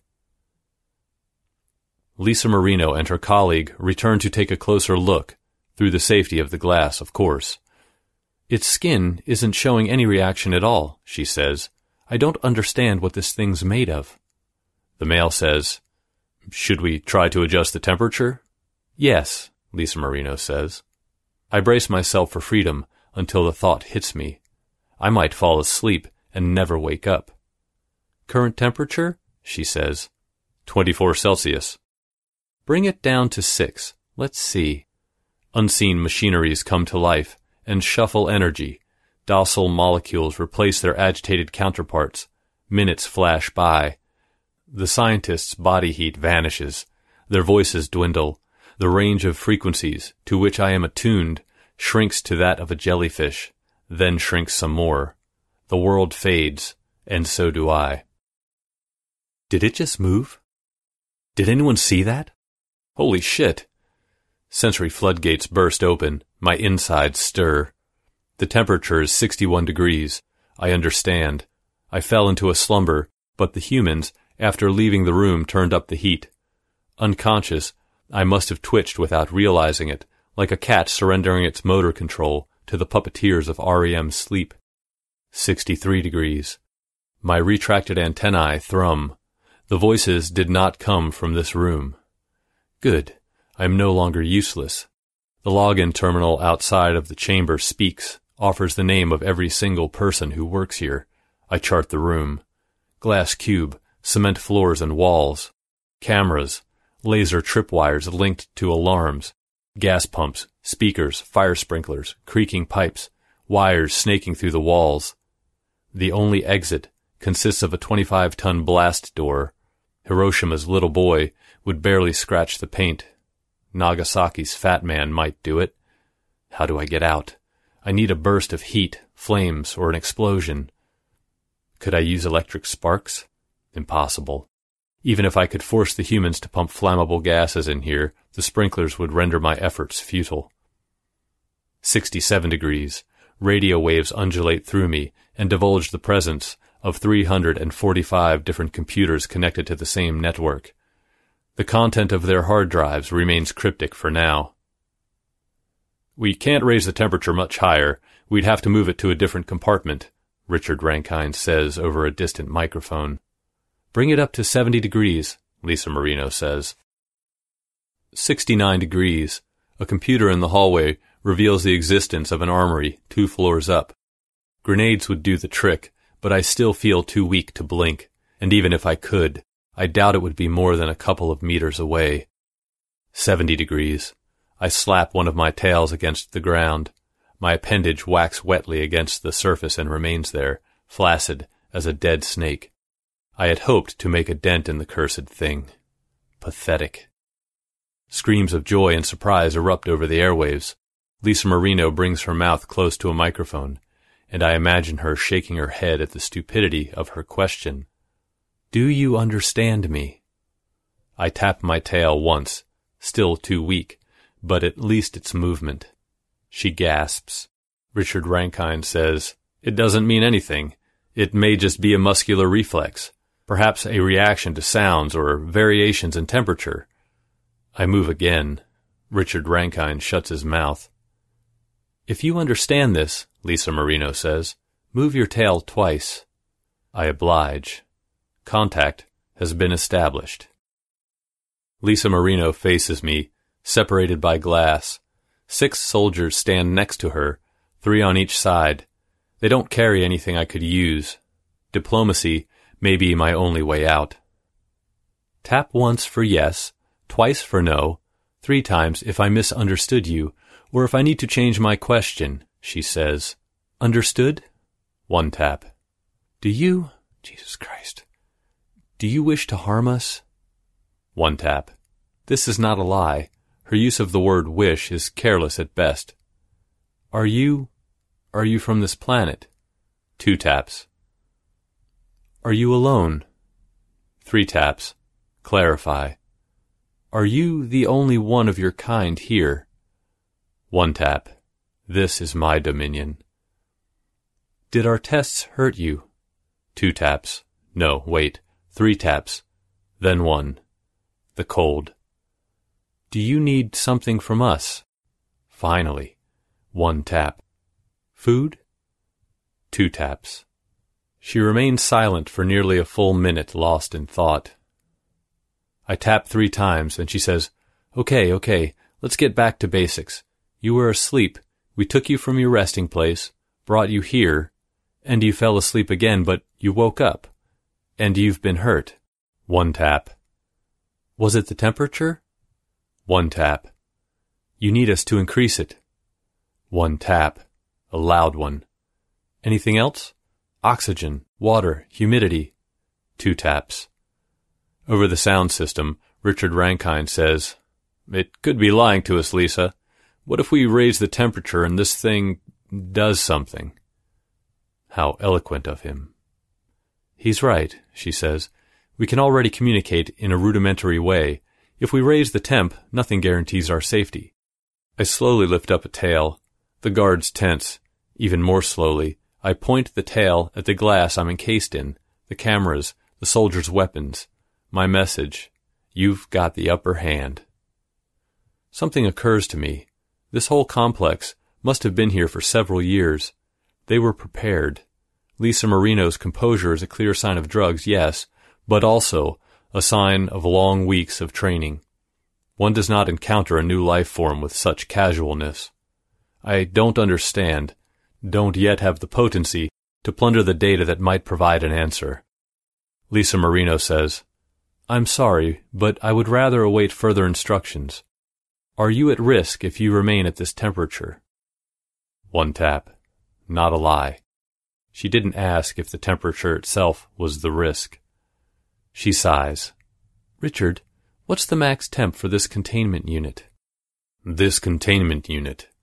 Lisa Marino and her colleague return to take a closer look, through the safety of the glass, of course. "Its skin isn't showing any reaction at all," she says. "I don't understand what this thing's made of." The male says, "Should we try to adjust the temperature?" "Yes," Lisa Marino says. I brace myself for freedom until the thought hits me. I might fall asleep and never wake up. "Current temperature?" she says. twenty-four Celsius. "Bring it down to six. Let's see." Unseen machineries come to life and shuffle energy. Docile molecules replace their agitated counterparts. Minutes flash by. The scientists' body heat vanishes. Their voices dwindle. The range of frequencies to which I am attuned shrinks to that of a jellyfish, then shrinks some more. The world fades, and so do I. Did it just move? Did anyone see that? Holy shit! Sensory floodgates burst open. My insides stir. The temperature is sixty-one degrees. I understand. I fell into a slumber, but the humans, after leaving the room, turned up the heat. Unconscious, I must have twitched without realizing it, like a cat surrendering its motor control to the puppeteers of R E M's sleep. Sixty-three degrees. My retracted antennae thrum. The voices did not come from this room. Good. I am no longer useless. The login terminal outside of the chamber speaks, offers the name of every single person who works here. I chart the room. Glass cube, cement floors and walls. Cameras, laser tripwires linked to alarms. Gas pumps, speakers, fire sprinklers, creaking pipes, wires snaking through the walls. The only exit consists of a twenty-five ton blast door. Hiroshima's little boy would barely scratch the paint. Nagasaki's fat man might do it. How do I get out? I need a burst of heat, flames, or an explosion. Could I use electric sparks? Impossible. Even if I could force the humans to pump flammable gases in here, the sprinklers would render my efforts futile. Sixty-seven degrees. Radio waves undulate through me and divulge the presence of three hundred forty-five different computers connected to the same network. The content of their hard drives remains cryptic for now. We can't raise the temperature much higher. We'd have to move it to a different compartment, Richard Rankine says over a distant microphone. Bring it up to seventy degrees, Lisa Marino says. Sixty-nine degrees. A computer in the hallway reveals the existence of an armory two floors up. Grenades would do the trick, but I still feel too weak to blink, and even if I could, I doubt it would be more than a couple of meters away. Seventy degrees. I slap one of my tails against the ground. My appendage whacks wetly against the surface and remains there, flaccid as a dead snake. I had hoped to make a dent in the cursed thing. Pathetic. Screams of joy and surprise erupt over the airwaves. Lisa Marino brings her mouth close to a microphone, and I imagine her shaking her head at the stupidity of her question. Do you understand me? I tap my tail once, still too weak, but at least it's movement. She gasps. Richard Rankine says, It doesn't mean anything. It may just be a muscular reflex, perhaps a reaction to sounds or variations in temperature. I move again. Richard Rankine shuts his mouth. If you understand this, Lisa Marino says, move your tail twice. I oblige. Contact has been established. Lisa Marino faces me, separated by glass. Six soldiers stand next to her, three on each side. They don't carry anything I could use. Diplomacy may be my only way out. Tap once for yes, twice for no, three times if I misunderstood you, or if I need to change my question, she says. Understood? One tap. Do you, Jesus Christ, do you wish to harm us? One tap. This is not a lie. Her use of the word wish is careless at best. Are you, are you from this planet? Two taps. Are you alone? Three taps. Clarify. Are you the only one of your kind here? One tap. This is my dominion. Did our tests hurt you? Two taps. No, wait. Three taps. Then one. The cold. Do you need something from us? Finally. One tap. Food? Two taps. She remains silent for nearly a full minute, lost in thought. I tap three times, and she says, Okay, okay, let's get back to basics. You were asleep. We took you from your resting place, brought you here, and you fell asleep again, but you woke up. And you've been hurt. One tap. Was it the temperature? One tap. You need us to increase it. One tap. A loud one. Anything else? Oxygen, water, humidity. Two taps. Over the sound system, Richard Rankine says, It could be lying to us, Lisa. What if we raise the temperature and this thing does something? How eloquent of him. He's right, she says. We can already communicate in a rudimentary way. If we raise the temp, nothing guarantees our safety. I slowly lift up a tail. The guards tense. Even more slowly, I point the tail at the glass I'm encased in, the cameras, the soldiers' weapons. My message, you've got the upper hand. Something occurs to me. This whole complex must have been here for several years. They were prepared. Lisa Marino's composure is a clear sign of drugs, yes, but also a sign of long weeks of training. One does not encounter a new life form with such casualness. I don't understand, don't yet have the potency to plunder the data that might provide an answer. Lisa Marino says, I'm sorry, but I would rather await further instructions. Are you at risk if you remain at this temperature? One tap. Not a lie. She didn't ask if the temperature itself was the risk. She sighs. Richard, what's the max temp for this containment unit? This containment unit.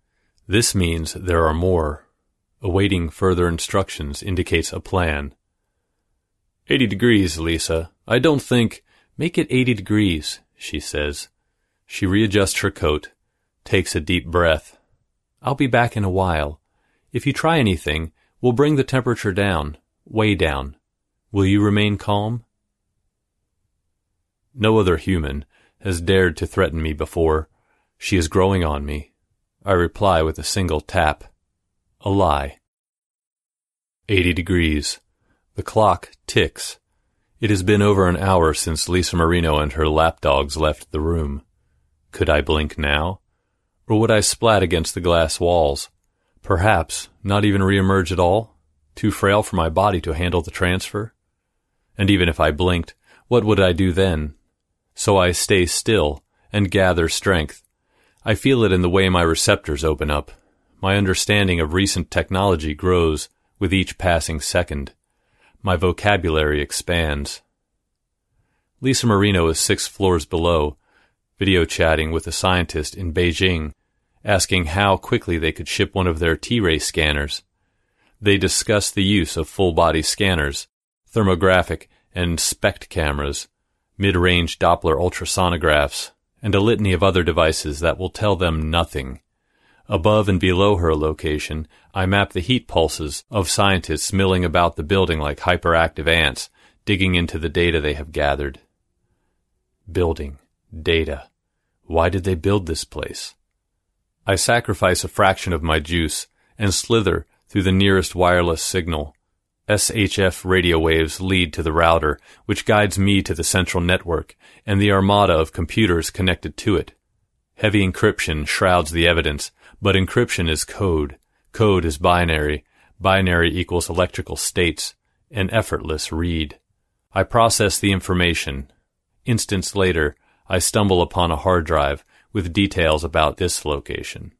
This means there are more. Awaiting further instructions indicates a plan. Eighty degrees, Lisa. I don't think... Make it eighty degrees, she says. She readjusts her coat, takes a deep breath. I'll be back in a while. If you try anything, we'll bring the temperature down, way down. Will you remain calm? No other human has dared to threaten me before. She is growing on me. I reply with a single tap. A lie. Eighty degrees. The clock ticks. It has been over an hour since Lisa Marino and her lapdogs left the room. Could I blink now? Or would I splat against the glass walls? Perhaps not even reemerge at all? Too frail for my body to handle the transfer? And even if I blinked, what would I do then? So I stay still and gather strength. I feel it in the way my receptors open up. My understanding of recent technology grows with each passing second. My vocabulary expands. Lisa Marino is six floors below, video chatting with a scientist in Beijing, asking how quickly they could ship one of their T-ray scanners. They discuss the use of full-body scanners, thermographic and SPECT cameras, mid-range Doppler ultrasonographs, and a litany of other devices that will tell them nothing. Above and below her location, I map the heat pulses of scientists milling about the building like hyperactive ants, digging into the data they have gathered. Building. Data. Why did they build this place? I sacrifice a fraction of my juice and slither through the nearest wireless signal. S H F radio waves lead to the router, which guides me to the central network and the armada of computers connected to it. Heavy encryption shrouds the evidence, but encryption is code. Code is binary. Binary equals electrical states. An effortless read. I process the information. Instants later, I stumble upon a hard drive with details about this location.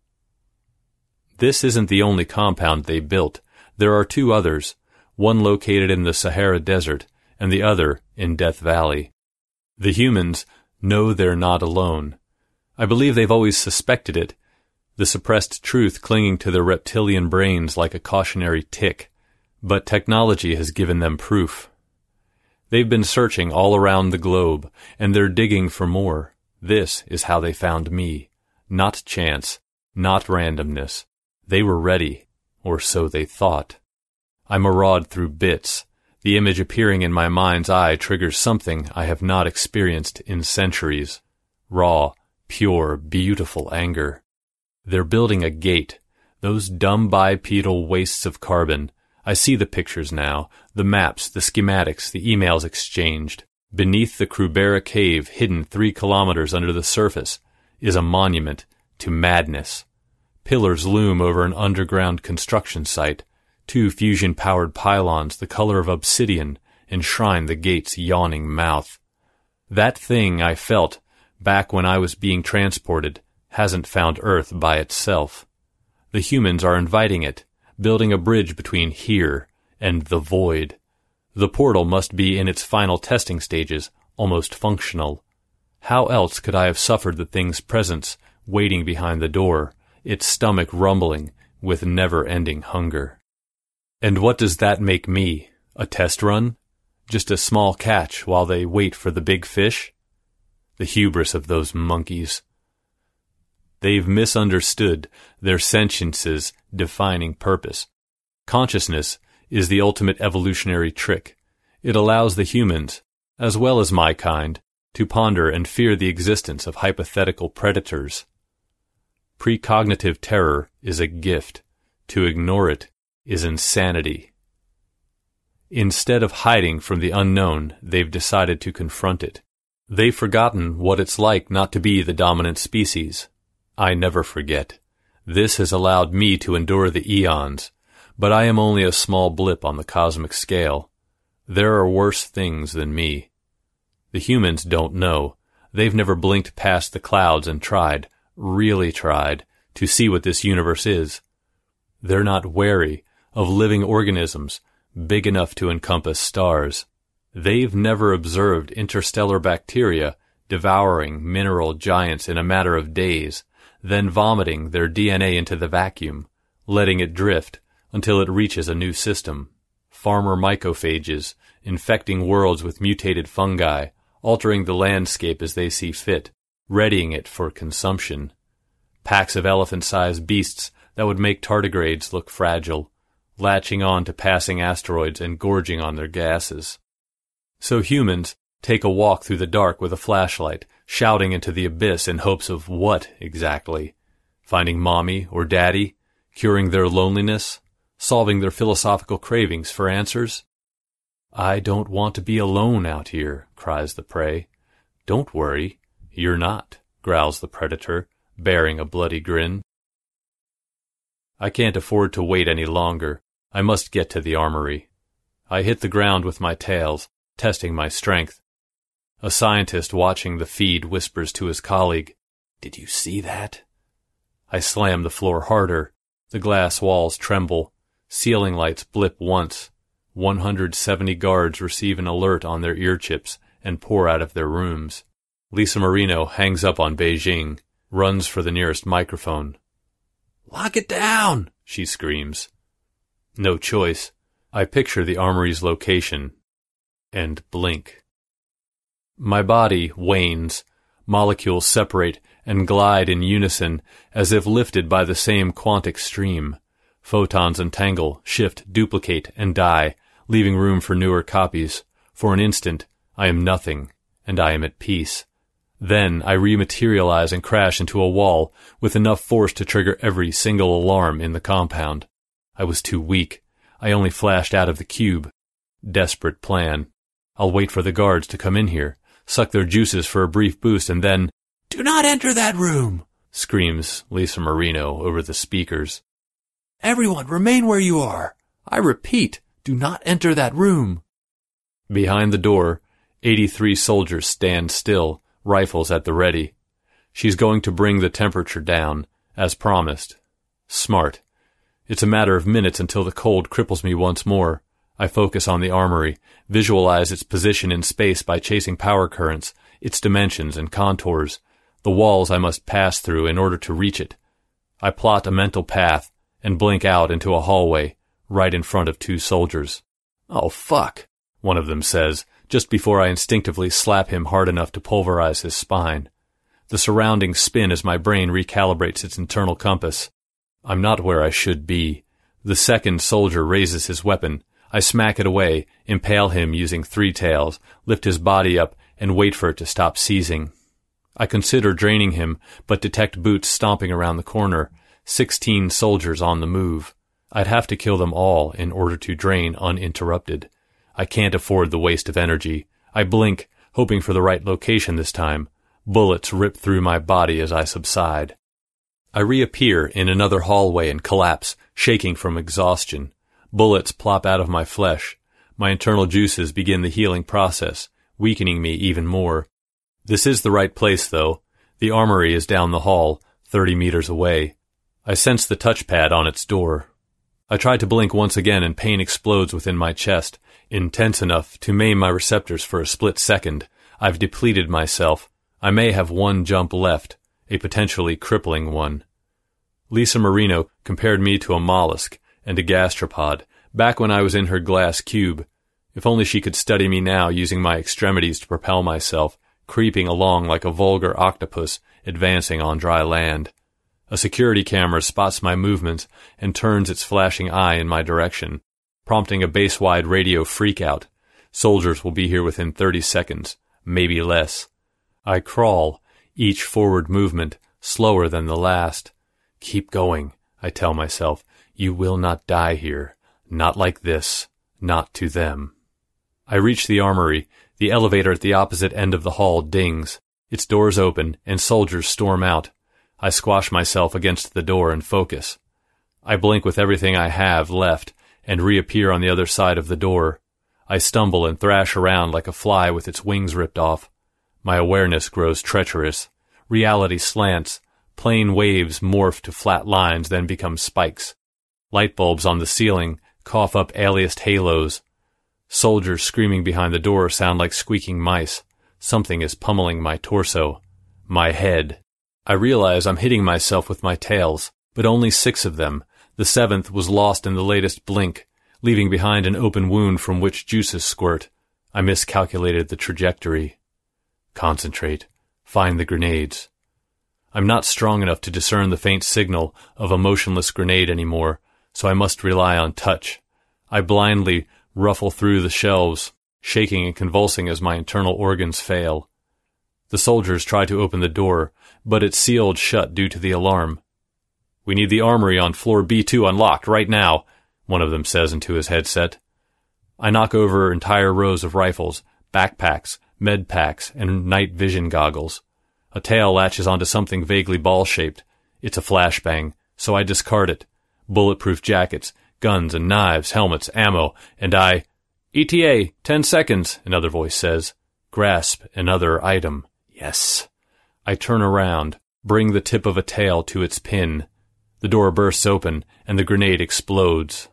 This isn't the only compound they built. There are two others, one located in the Sahara Desert and the other in Death Valley. The humans know they're not alone. I believe they've always suspected it, the suppressed truth clinging to their reptilian brains like a cautionary tick, but technology has given them proof. They've been searching all around the globe, and they're digging for more. This is how they found me. Not chance, not randomness. They were ready, or so they thought. I maraud through bits. The image appearing in my mind's eye triggers something I have not experienced in centuries. Raw, pure, beautiful anger. They're building a gate. Those dumb bipedal wastes of carbon. I see the pictures now, the maps, the schematics, the emails exchanged. Beneath the Krubera cave, hidden three kilometers under the surface, is a monument to madness. Pillars loom over an underground construction site. Two fusion-powered pylons the color of obsidian enshrine the gate's yawning mouth. That thing I felt back when I was being transported hasn't found Earth by itself. The humans are inviting it, building a bridge between here and the void. The portal must be in its final testing stages, almost functional. How else could I have suffered the thing's presence waiting behind the door, its stomach rumbling with never-ending hunger? And what does that make me? A test run? Just a small catch while they wait for the big fish? The hubris of those monkeys. They've misunderstood their sentience's defining purpose. Consciousness is the ultimate evolutionary trick. It allows the humans, as well as my kind, to ponder and fear the existence of hypothetical predators. Precognitive terror is a gift. To ignore it is insanity. Instead of hiding from the unknown, they've decided to confront it. They've forgotten what it's like not to be the dominant species. I never forget. This has allowed me to endure the eons, but I am only a small blip on the cosmic scale. There are worse things than me. The humans don't know. They've never blinked past the clouds and tried, really tried, to see what this universe is. They're not wary of living organisms big enough to encompass stars. They've never observed interstellar bacteria devouring mineral giants in a matter of days, then vomiting their D N A into the vacuum, letting it drift until it reaches a new system. Farmer mycophages, infecting worlds with mutated fungi, altering the landscape as they see fit, readying it for consumption. Packs of elephant-sized beasts that would make tardigrades look fragile, latching on to passing asteroids and gorging on their gases. So humans take a walk through the dark with a flashlight, shouting into the abyss in hopes of what, exactly? Finding mommy or daddy? Curing their loneliness? Solving their philosophical cravings for answers? I don't want to be alone out here, cries the prey. Don't worry, you're not, growls the predator, bearing a bloody grin. I can't afford to wait any longer. I must get to the armory. I hit the ground with my tails, testing my strength. A scientist watching the feed whispers to his colleague, "Did you see that?" I slam the floor harder. The glass walls tremble. Ceiling lights blip once. one hundred seventy guards receive an alert on their ear chips and pour out of their rooms. Lisa Marino hangs up on Beijing, runs for the nearest microphone. "Lock it down!" she screams. No choice. I picture the armory's location and blink. My body wanes. Molecules separate and glide in unison as if lifted by the same quantic stream. Photons entangle, shift, duplicate, and die, leaving room for newer copies. For an instant, I am nothing, and I am at peace. Then I rematerialize and crash into a wall with enough force to trigger every single alarm in the compound. I was too weak. I only flashed out of the cube. Desperate plan. I'll wait for the guards to come in here, suck their juices for a brief boost, and then, "Do not enter that room!" screams Lisa Marino over the speakers. "Everyone, remain where you are. I repeat, do not enter that room." Behind the door, eighty-three soldiers stand still, rifles at the ready. She's going to bring the temperature down, as promised. Smart. It's a matter of minutes until the cold cripples me once more. I focus on the armory, visualize its position in space by chasing power currents, its dimensions and contours, the walls I must pass through in order to reach it. I plot a mental path and blink out into a hallway, right in front of two soldiers. "Oh, fuck," one of them says, just before I instinctively slap him hard enough to pulverize his spine. The surroundings spin as my brain recalibrates its internal compass. I'm not where I should be. The second soldier raises his weapon. I smack it away, impale him using three tails, lift his body up, and wait for it to stop seizing. I consider draining him, but detect boots stomping around the corner. Sixteen soldiers on the move. I'd have to kill them all in order to drain uninterrupted. I can't afford the waste of energy. I blink, hoping for the right location this time. Bullets rip through my body as I subside. I reappear in another hallway and collapse, shaking from exhaustion. Bullets plop out of my flesh. My internal juices begin the healing process, weakening me even more. This is the right place, though. The armory is down the hall, thirty meters away. I sense the touchpad on its door. I try to blink once again and pain explodes within my chest, intense enough to maim my receptors for a split second. I've depleted myself. I may have one jump left, a potentially crippling one. Lisa Marino compared me to a mollusk and a gastropod, back when I was in her glass cube. If only she could study me now using my extremities to propel myself, creeping along like a vulgar octopus advancing on dry land. A security camera spots my movements and turns its flashing eye in my direction, prompting a base-wide radio freakout. Soldiers will be here within thirty seconds, maybe less. I crawl, each forward movement slower than the last. Keep going, I tell myself. You will not die here. Not like this. Not to them. I reach the armory. The elevator at the opposite end of the hall dings. Its doors open, and soldiers storm out. I squash myself against the door and focus. I blink with everything I have left, and reappear on the other side of the door. I stumble and thrash around like a fly with its wings ripped off. My awareness grows treacherous. Reality slants. Plane waves morph to flat lines, then become spikes. Light bulbs on the ceiling cough up aliased halos. Soldiers screaming behind the door sound like squeaking mice. Something is pummeling my torso. My head. I realize I'm hitting myself with my tails, but only six of them. The seventh was lost in the latest blink, leaving behind an open wound from which juices squirt. I miscalculated the trajectory. Concentrate. Find the grenades. I'm not strong enough to discern the faint signal of a motionless grenade anymore, so I must rely on touch. I blindly ruffle through the shelves, shaking and convulsing as my internal organs fail. The soldiers try to open the door, but it's sealed shut due to the alarm. "We need the armory on floor B two unlocked right now," one of them says into his headset. I knock over entire rows of rifles, backpacks, med packs, and night vision goggles. A tail latches onto something vaguely ball-shaped. It's a flashbang, so I discard it. Bulletproof jackets, guns and knives, helmets, ammo, and I... "E T A, ten seconds, another voice says. Grasp another item. Yes. I turn around, bring the tip of a tail to its pin. The door bursts open, and the grenade explodes.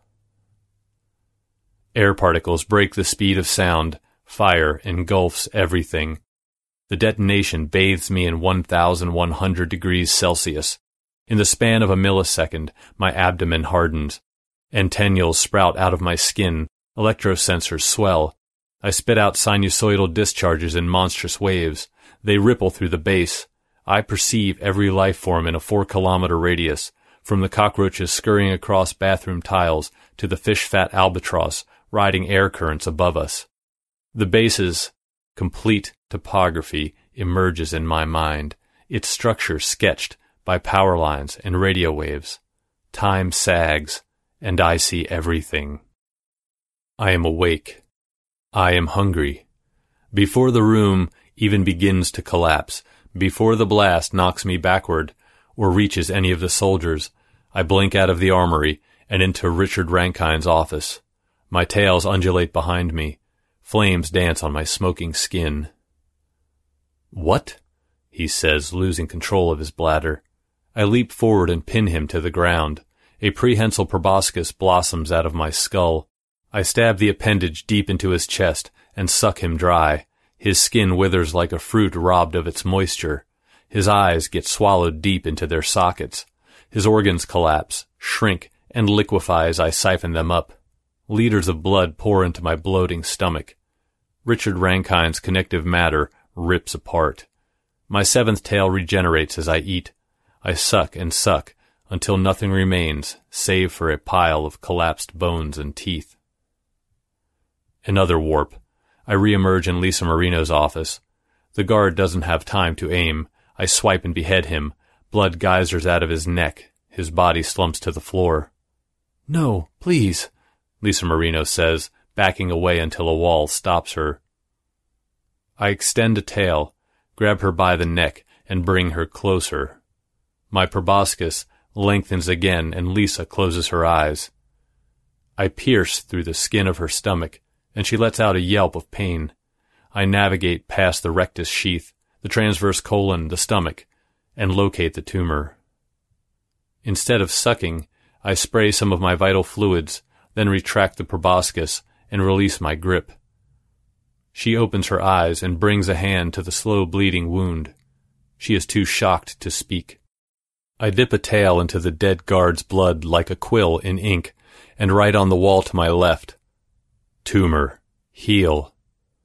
Air particles break the speed of sound. Fire engulfs everything. The detonation bathes me in one thousand one hundred degrees Celsius. In the span of a millisecond, my abdomen hardens. Antennules sprout out of my skin. Electrosensors swell. I spit out sinusoidal discharges in monstrous waves. They ripple through the base. I perceive every life form in a four-kilometer radius, from the cockroaches scurrying across bathroom tiles to the fish-fat albatross riding air currents above us. The base's complete topography emerges in my mind, its structure sketched by power lines and radio waves. Time sags, and I see everything. I am awake. I am hungry. Before the room even begins to collapse, before the blast knocks me backward or reaches any of the soldiers, I blink out of the armory and into Richard Rankine's office. My tails undulate behind me. Flames dance on my smoking skin. "What?" he says, losing control of his bladder. I leap forward and pin him to the ground. A prehensile proboscis blossoms out of my skull. I stab the appendage deep into his chest and suck him dry. His skin withers like a fruit robbed of its moisture. His eyes get swallowed deep into their sockets. His organs collapse, shrink, and liquefy as I siphon them up. Liters of blood pour into my bloating stomach. Richard Rankine's connective matter rips apart. My seventh tail regenerates as I eat. I suck and suck until nothing remains save for a pile of collapsed bones and teeth. Another warp. I reemerge in Lisa Marino's office. The guard doesn't have time to aim. I swipe and behead him. Blood geysers out of his neck. His body slumps to the floor. "No, please," Lisa Marino says, backing away until a wall stops her. I extend a tail, grab her by the neck, and bring her closer. My proboscis lengthens again, and Lisa closes her eyes. I pierce through the skin of her stomach, and she lets out a yelp of pain. I navigate past the rectus sheath, the transverse colon, the stomach, and locate the tumor. Instead of sucking, I spray some of my vital fluids, then retract the proboscis and release my grip. She opens her eyes and brings a hand to the slow-bleeding wound. She is too shocked to speak. I dip a tail into the dead guard's blood like a quill in ink, and write on the wall to my left, "Tumor. Heal."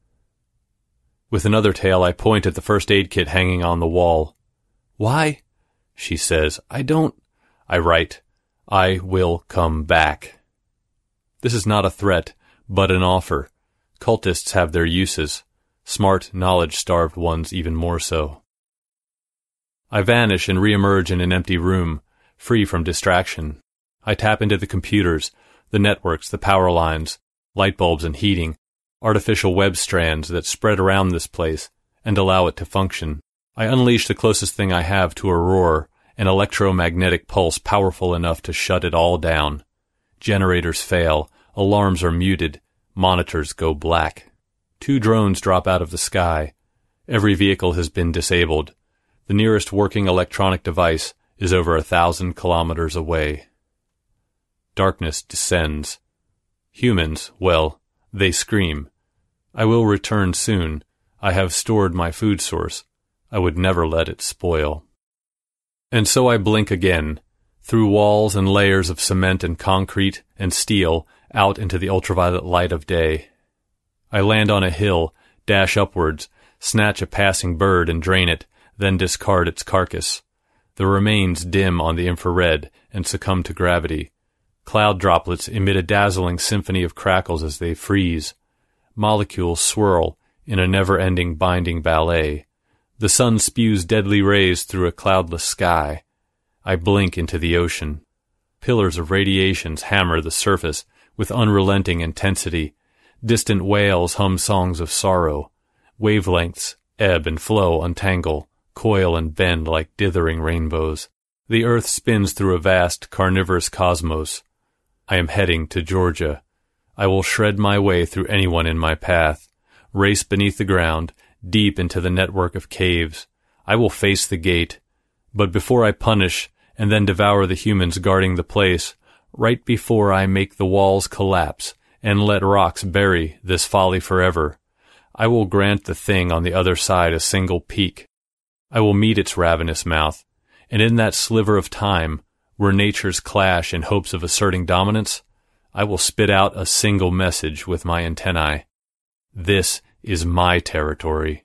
With another tail, I point at the first aid kit hanging on the wall. "Why?" she says. "I don't—" I write, "I will come back." This is not a threat, but an offer. Cultists have their uses. Smart, knowledge-starved ones even more so. I vanish and reemerge in an empty room, free from distraction. I tap into the computers, the networks, the power lines, light bulbs and heating, artificial web strands that spread around this place, and allow it to function. I unleash the closest thing I have to a roar, an electromagnetic pulse powerful enough to shut it all down. Generators fail, alarms are muted, monitors go black. Two drones drop out of the sky. Every vehicle has been disabled. The nearest working electronic device is over a thousand kilometers away. Darkness descends. Humans, well, they scream. I will return soon. I have stored my food source. I would never let it spoil. And so I blink again, through walls and layers of cement and concrete and steel, out into the ultraviolet light of day. I land on a hill, dash upwards, snatch a passing bird and drain it, then discard its carcass. The remains dim on the infrared and succumb to gravity. Cloud droplets emit a dazzling symphony of crackles as they freeze. Molecules swirl in a never-ending binding ballet. The sun spews deadly rays through a cloudless sky. I blink into the ocean. Pillars of radiations hammer the surface with unrelenting intensity. Distant whales hum songs of sorrow. Wavelengths ebb and flow, untangle, coil and bend like dithering rainbows. The earth spins through a vast carnivorous cosmos. I am heading to Georgia. I will shred my way through anyone in my path, race beneath the ground, deep into the network of caves. I will face the gate. But before I punish and then devour the humans guarding the place, right before I make the walls collapse and let rocks bury this folly forever, I will grant the thing on the other side a single peek. I will meet its ravenous mouth, and in that sliver of time, where natures clash in hopes of asserting dominance, I will spit out a single message with my antennae. This is my territory.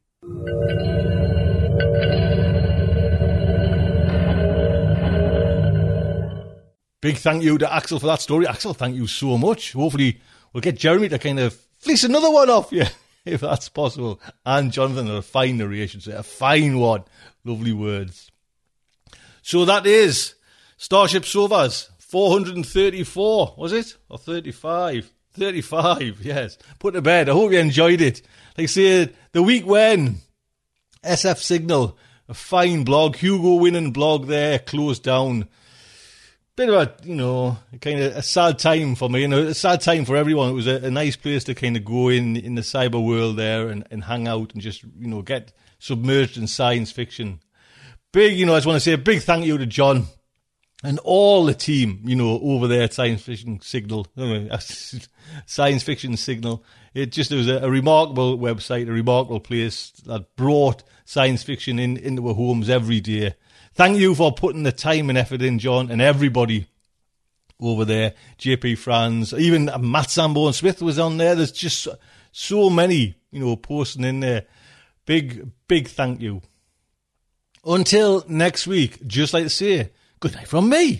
Big thank you to Axel for that story. Axel, thank you so much. Hopefully we'll get Jeremy to kind of fleece another one off you, if that's possible. And Jonathan, a fine narration, so a fine one. Lovely words. So that is Starship Sofa's four hundred thirty-four, was it? Or thirty-five? thirty-five, yes. Put to bed. I hope you enjoyed it. Like I say, the week when S F Signal, a fine blog, Hugo winning blog there, closed down. Bit of a, you know, kind of a sad time for me, you know, a sad time for everyone. It was a, a nice place to kind of go in, in the cyber world there and, and hang out and just, you know, get submerged in science fiction. Big, you know, I just want to say a big thank you to John and all the team, you know, over there at Science Fiction Signal, Science Fiction Signal. It just it was a, a remarkable website, a remarkable place that brought science fiction in into our homes every day. Thank you for putting the time and effort in, John, and everybody over there. J P Franz, even Matt Sambo and Smith was on there. There's just so, so many, you know, posting in there. Big, big thank you. Until next week, just like to say, good night from me.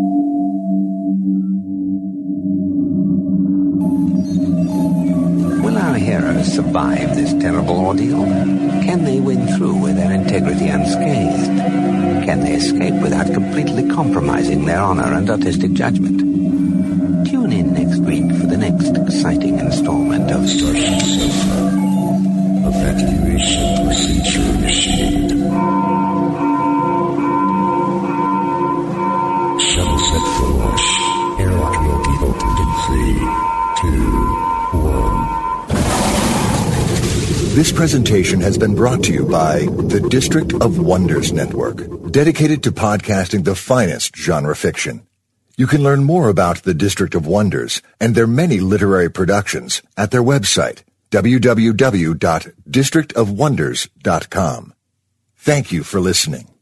Will our heroes survive this terrible ordeal? Can they win through with their integrity unscathed? Can they escape without completely compromising their honor and artistic judgment? Tune in next week for the next exciting installment of Starship Sofa. Evacuation procedure initiated. Shuttle set for launch. Airlock will be opened in three, two, one. This presentation has been brought to you by the District of Wonders Network, dedicated to podcasting the finest genre fiction. You can learn more about the District of Wonders and their many literary productions at their website, w w w dot district of wonders dot com. Thank you for listening.